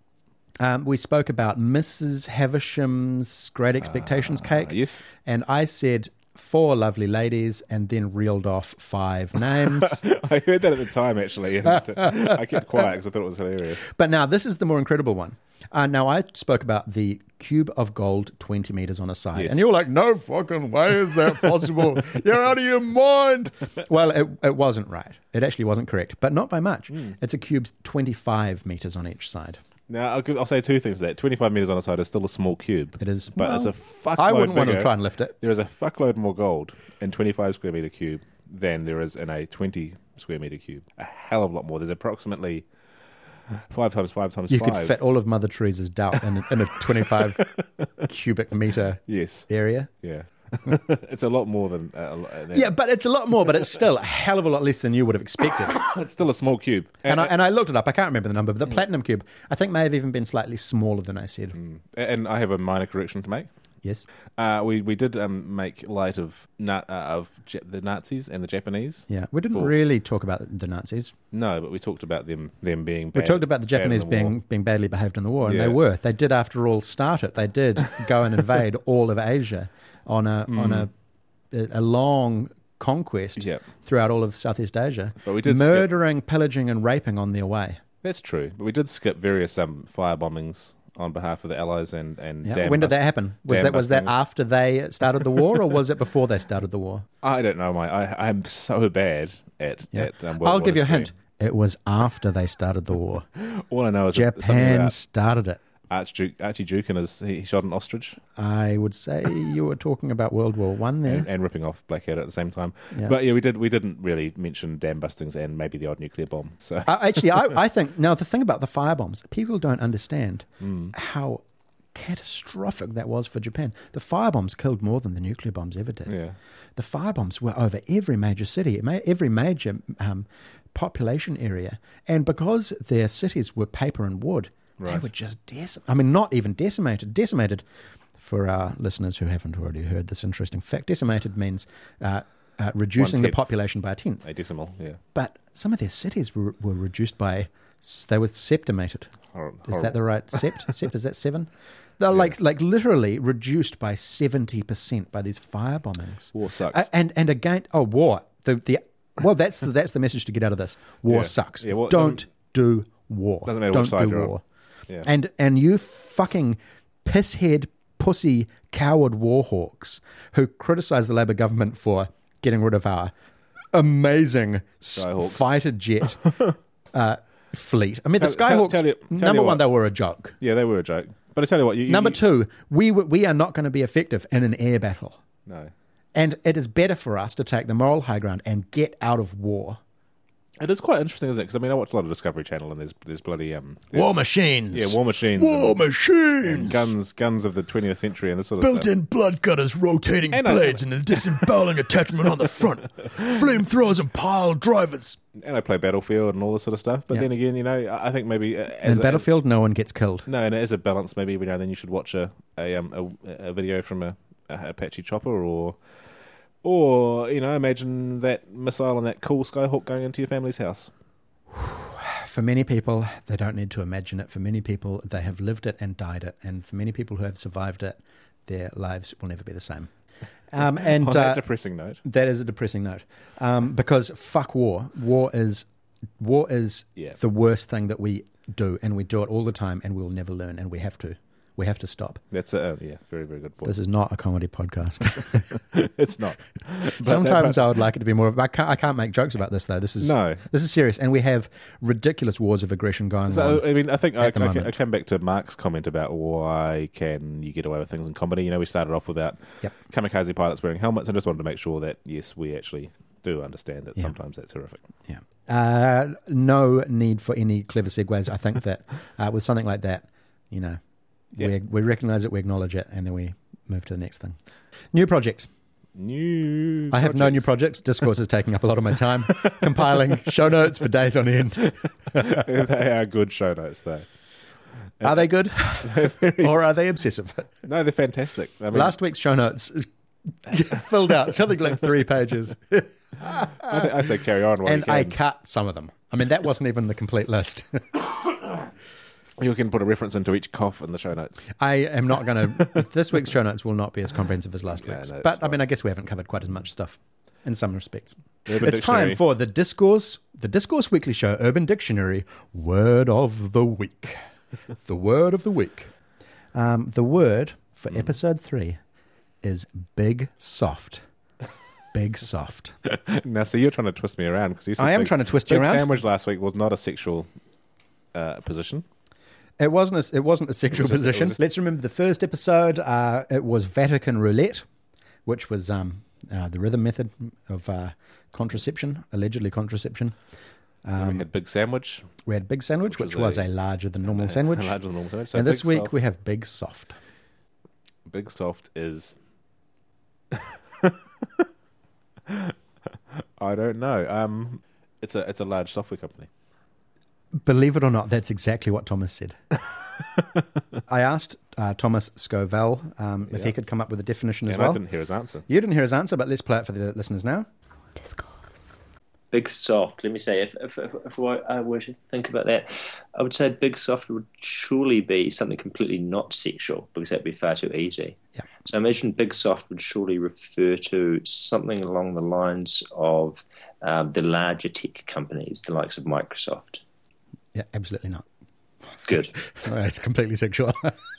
Speaker 4: We spoke about Mrs. Havisham's Great Expectations cake.
Speaker 1: Yes.
Speaker 4: And I said 4 lovely ladies and then reeled off 5 names.
Speaker 1: I heard that at the time, actually. And I kept quiet because I thought it was hilarious.
Speaker 4: But now this is the more incredible one. Now I spoke about the cube of gold 20 meters on a side.
Speaker 1: Yes.
Speaker 4: And you were like, no fucking way is that possible. You're out of your mind. Well, it wasn't right. It actually wasn't correct, but not by much. It's a cube 25 meters on each side.
Speaker 1: Now, I'll say 2 things to that. 25 metres on a side is still a small cube.
Speaker 4: It is.
Speaker 1: But it's a fuckload
Speaker 4: I wouldn't want to
Speaker 1: bigger.
Speaker 4: try and lift it.
Speaker 1: There is a fuckload more gold in 25 square metre cube than there is in a 20 square metre cube. A hell of a lot more. There's approximately 5 times 5 times
Speaker 4: You
Speaker 1: 5.
Speaker 4: could fit all of Mother Teresa's doubt in a 25 cubic meter
Speaker 1: Yes.
Speaker 4: area.
Speaker 1: Yeah. It's a lot more than...
Speaker 4: Yeah, but it's a lot more, but it's still a hell of a lot less than you would have expected.
Speaker 1: It's still a small cube.
Speaker 4: And I looked it up. I can't remember the number, but the platinum cube, I think, may have even been slightly smaller than I said.
Speaker 1: And I have a minor correction to make.
Speaker 4: Yes.
Speaker 1: We did make light of the Nazis and the Japanese.
Speaker 4: Yeah. We didn't
Speaker 1: For-
Speaker 4: really talk about the Nazis.
Speaker 1: No, but we talked about them being bad.
Speaker 4: We talked about the
Speaker 1: bad in
Speaker 4: Japanese
Speaker 1: the war.
Speaker 4: being badly behaved in the war, and
Speaker 1: Yeah.
Speaker 4: they were. They did, after all, start it. They did go and invade all of Asia on a long conquest
Speaker 1: Yep.
Speaker 4: throughout all of Southeast Asia,
Speaker 1: But we did
Speaker 4: murdering, pillaging, and raping on their way.
Speaker 1: That's true, but we did skip various fire bombings on behalf of the Allies and
Speaker 4: Yeah.
Speaker 1: dam
Speaker 4: When did that
Speaker 1: bust-
Speaker 4: happen? Was
Speaker 1: dam
Speaker 4: that
Speaker 1: bustings.
Speaker 4: after they started the war, or was it before they started the war?
Speaker 1: I don't know, mate. I'm so bad at World
Speaker 4: I'll
Speaker 1: War
Speaker 4: give you a
Speaker 1: history.
Speaker 4: hint. It was after they started the war.
Speaker 1: All I know is that something
Speaker 4: Japan
Speaker 1: about
Speaker 4: started it.
Speaker 1: Archie Duke and he shot an ostrich
Speaker 4: I would say you were talking about World War One there.
Speaker 1: and ripping off Blackadder at the same time.
Speaker 4: Yeah.
Speaker 1: But yeah, we didn't really mention dam bustings and maybe the odd nuclear bomb. So
Speaker 4: I think, now the thing about the firebombs, people don't understand
Speaker 1: Hmm.
Speaker 4: how catastrophic that was for Japan. The firebombs killed more than the nuclear bombs ever did.
Speaker 1: yeah,
Speaker 4: The firebombs were over every major city, every major population area. And because their cities were paper and wood, they
Speaker 1: Right.
Speaker 4: were just not even decimated. Decimated, for our listeners who haven't already heard this interesting fact, decimated means reducing the
Speaker 1: 1/10.
Speaker 4: population by a tenth.
Speaker 1: a decimal. Yeah,
Speaker 4: But some of their cities were reduced by, they were septimated. Is that the right sept? Sept, is that 7? They're like literally reduced by 70% by these fire bombings.
Speaker 1: War sucks.
Speaker 4: And again, war. That's the message to get out of this. War
Speaker 1: Yeah.
Speaker 4: sucks.
Speaker 1: Yeah, well,
Speaker 4: Don't do war.
Speaker 1: doesn't matter
Speaker 4: Don't
Speaker 1: which side
Speaker 4: do
Speaker 1: you're on.
Speaker 4: war.
Speaker 1: Yeah.
Speaker 4: And you fucking pisshead, pussy, coward warhawks who criticise the Labour government for getting rid of our amazing
Speaker 1: Skyhawks.
Speaker 4: fighter jet fleet. I mean, the
Speaker 1: Tell-
Speaker 4: Skyhawks,
Speaker 1: tell you
Speaker 4: number one,
Speaker 1: what.
Speaker 4: they were a joke.
Speaker 1: Yeah, they were a joke. But I tell you what,
Speaker 4: Number two, we are not going to be effective in an air battle.
Speaker 1: No.
Speaker 4: And it is better for us to take the moral high ground and get out of war.
Speaker 1: It is quite interesting, isn't it? Because, I mean, I watch a lot of Discovery Channel, and there's bloody...
Speaker 4: War machines.
Speaker 1: Yeah, war machines.
Speaker 4: War
Speaker 1: and
Speaker 4: machines.
Speaker 1: guns of the 20th century and this sort of stuff.
Speaker 4: Built-in blood cutters, rotating blades, and a disemboweling attachment on the front. Flamethrowers and pile drivers.
Speaker 1: And I play Battlefield and all this sort of stuff. But
Speaker 4: Yeah.
Speaker 1: then again, you know, I think maybe...
Speaker 4: In Battlefield, no one gets killed.
Speaker 1: No, and as a balance, maybe every now and then you should watch a video from a Apache chopper or, you know, imagine that missile and that cool Skyhawk going into your family's house.
Speaker 4: For many people, they don't need to imagine it. For many people, they have lived it and died it. And for many people who have survived it, their lives will never be the same. And
Speaker 1: On that depressing note.
Speaker 4: that is a depressing note. Because fuck war. War is
Speaker 1: Yeah.
Speaker 4: the worst thing that we do, and we do it all the time, and we'll never learn, and we have to. We have to stop.
Speaker 1: That's yeah, very, very good point.
Speaker 4: This is not a comedy podcast.
Speaker 1: It's not.
Speaker 4: Sometimes I would like it to be more. I can't make jokes about this though. This is serious, and we have ridiculous wars of aggression going
Speaker 1: So,
Speaker 4: on.
Speaker 1: I mean, I think I
Speaker 4: the moment.
Speaker 1: came back to Mark's comment about why can you get away with things in comedy. You know, we started off without kamikaze pilots wearing helmets, and just wanted to make sure that, yes, we actually do understand that sometimes that's horrific.
Speaker 4: Yeah. No need for any clever segues. I think that with something like that, you know, we recognise it, we acknowledge it, and then we move to the next thing. New projects. I have no new projects. Discourse is taking up a lot of my time, compiling show notes for days on end.
Speaker 1: They are good show notes, though.
Speaker 4: Are they good? Or are they obsessive?
Speaker 1: No, they're fantastic. I mean,
Speaker 4: Last week's show notes filled out something like 3 pages.
Speaker 1: I say carry on.
Speaker 4: And I cut some of them. I mean, that wasn't even the complete list.
Speaker 1: You can put a reference into each cough in the show notes.
Speaker 4: I am not going to... This week's show notes will not be as comprehensive as last week's.
Speaker 1: No,
Speaker 4: but, I mean, I guess we haven't covered quite as much stuff in some respects.
Speaker 1: Urban
Speaker 4: It's time
Speaker 1: Dictionary.
Speaker 4: for the Discourse Weekly Show, Urban Dictionary, Word of the Week. The Word of the Week. The word for episode 3 is big soft. Big soft.
Speaker 1: Now, so you're trying to twist me around because you said
Speaker 4: I am trying to twist you
Speaker 1: Big
Speaker 4: around.
Speaker 1: Sandwich last week was not a sexual position.
Speaker 4: It wasn't a sexual position. Let's remember the first episode. It was Vatican Roulette, which was the rhythm method of contraception, allegedly contraception.
Speaker 1: We had Big Sandwich.
Speaker 4: We had Big Sandwich, which was a larger than normal sandwich.
Speaker 1: Larger than normal sandwich. So
Speaker 4: And this
Speaker 1: Big
Speaker 4: week
Speaker 1: Soft.
Speaker 4: we have Big Soft.
Speaker 1: Big Soft is... I don't know. It's a large software company.
Speaker 4: Believe it or not, that's exactly what Thomas said. I asked Thomas Scovell if he could come up with a definition as
Speaker 1: And
Speaker 4: well.
Speaker 1: I didn't hear his answer.
Speaker 4: You didn't hear his answer, but let's play it for the listeners now.
Speaker 5: Big soft. Let me say, if I were to think about that, I would say big soft would surely be something completely not sexual because that'd be far too easy.
Speaker 4: Yeah.
Speaker 5: So I imagine big soft would surely refer to something along the lines of the larger tech companies, the likes of Microsoft.
Speaker 4: Yeah, absolutely not.
Speaker 5: Good.
Speaker 4: It's completely sexual.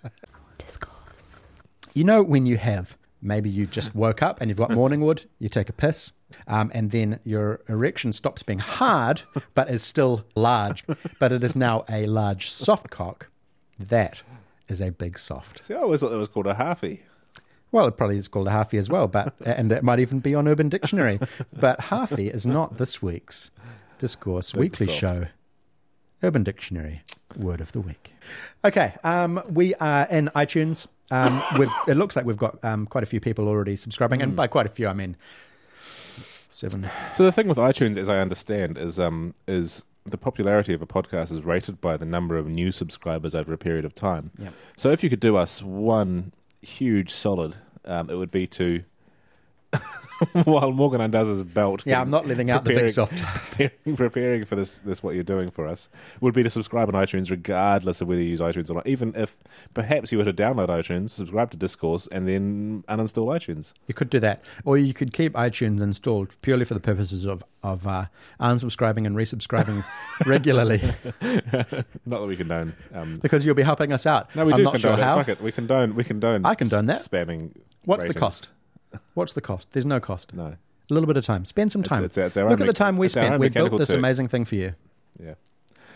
Speaker 4: You know, when you have, maybe you just woke up and you've got morning wood, you take a piss, and then your erection stops being hard, but is still large, but it is now a large soft cock. That is a big soft.
Speaker 1: See, I always thought that was called a halfie.
Speaker 4: Well, it probably is called a halfie as well, but and it might even be on Urban Dictionary. But halfie is not this week's Discourse Weekly
Speaker 1: soft.
Speaker 4: Show. Urban Dictionary, Word of the Week. Okay, we are in iTunes. It looks like we've got quite a few people already subscribing, and by quite a few, I mean 7.
Speaker 1: So the thing with iTunes, as I understand, is the popularity of a podcast is rated by the number of new subscribers over a period of time.
Speaker 4: Yep.
Speaker 1: So if you could do us one huge solid, it would be to, while Morgan undoes his belt.
Speaker 4: Yeah, I'm not letting out the big soft.
Speaker 1: Preparing for this what you're doing for us, would be to subscribe on iTunes regardless of whether you use iTunes or not. Even if perhaps you were to download iTunes, subscribe to Discourse, and then uninstall iTunes.
Speaker 4: You could do that. Or you could keep iTunes installed purely for the purposes of unsubscribing and resubscribing regularly.
Speaker 1: Not that we condone.
Speaker 4: Because you'll be helping us out.
Speaker 1: No, we
Speaker 4: I'm
Speaker 1: do
Speaker 4: not
Speaker 1: condone
Speaker 4: sure
Speaker 1: it.
Speaker 4: how.
Speaker 1: Fuck it. We condone.
Speaker 4: I condone that.
Speaker 1: Spamming.
Speaker 4: What's the
Speaker 1: ratings.
Speaker 4: cost? What's the cost? There's no cost.
Speaker 1: No.
Speaker 4: A little bit of time. Spend some time.
Speaker 1: It's our
Speaker 4: Look
Speaker 1: own
Speaker 4: at the time we
Speaker 1: it's our
Speaker 4: spent.
Speaker 1: own
Speaker 4: We built
Speaker 1: mechanical
Speaker 4: this
Speaker 1: turk.
Speaker 4: amazing thing for you.
Speaker 1: Yeah.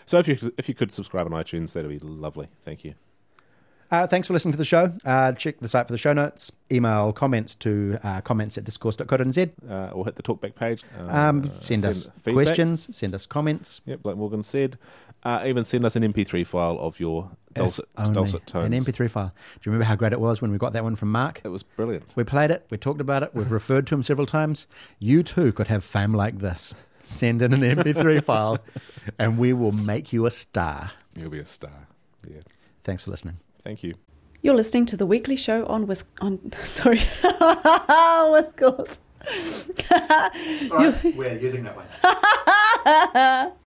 Speaker 1: So if you could subscribe on iTunes, that'd be lovely. Thank you.
Speaker 4: Thanks for listening to the show. Check the site for the show notes. Email comments to comments@discourse.co.nz.
Speaker 1: Or hit the talkback page.
Speaker 4: Send us
Speaker 1: feedback.
Speaker 4: questions. Send us comments.
Speaker 1: Yep, like Morgan said. Even send us an MP3 file of your dulcet tones.
Speaker 4: An MP3 file. Do you remember how great it was when we got that one from Mark?
Speaker 1: It was brilliant.
Speaker 4: We played it. We talked about it. We've referred to him several times. You too could have fame like this. Send in an MP3 file and we will make you a star.
Speaker 1: You'll be a star. Yeah.
Speaker 4: Thanks for listening.
Speaker 1: Thank you.
Speaker 2: You're listening to The Weekly Show on sorry, Wisconsin.
Speaker 4: We're using that one.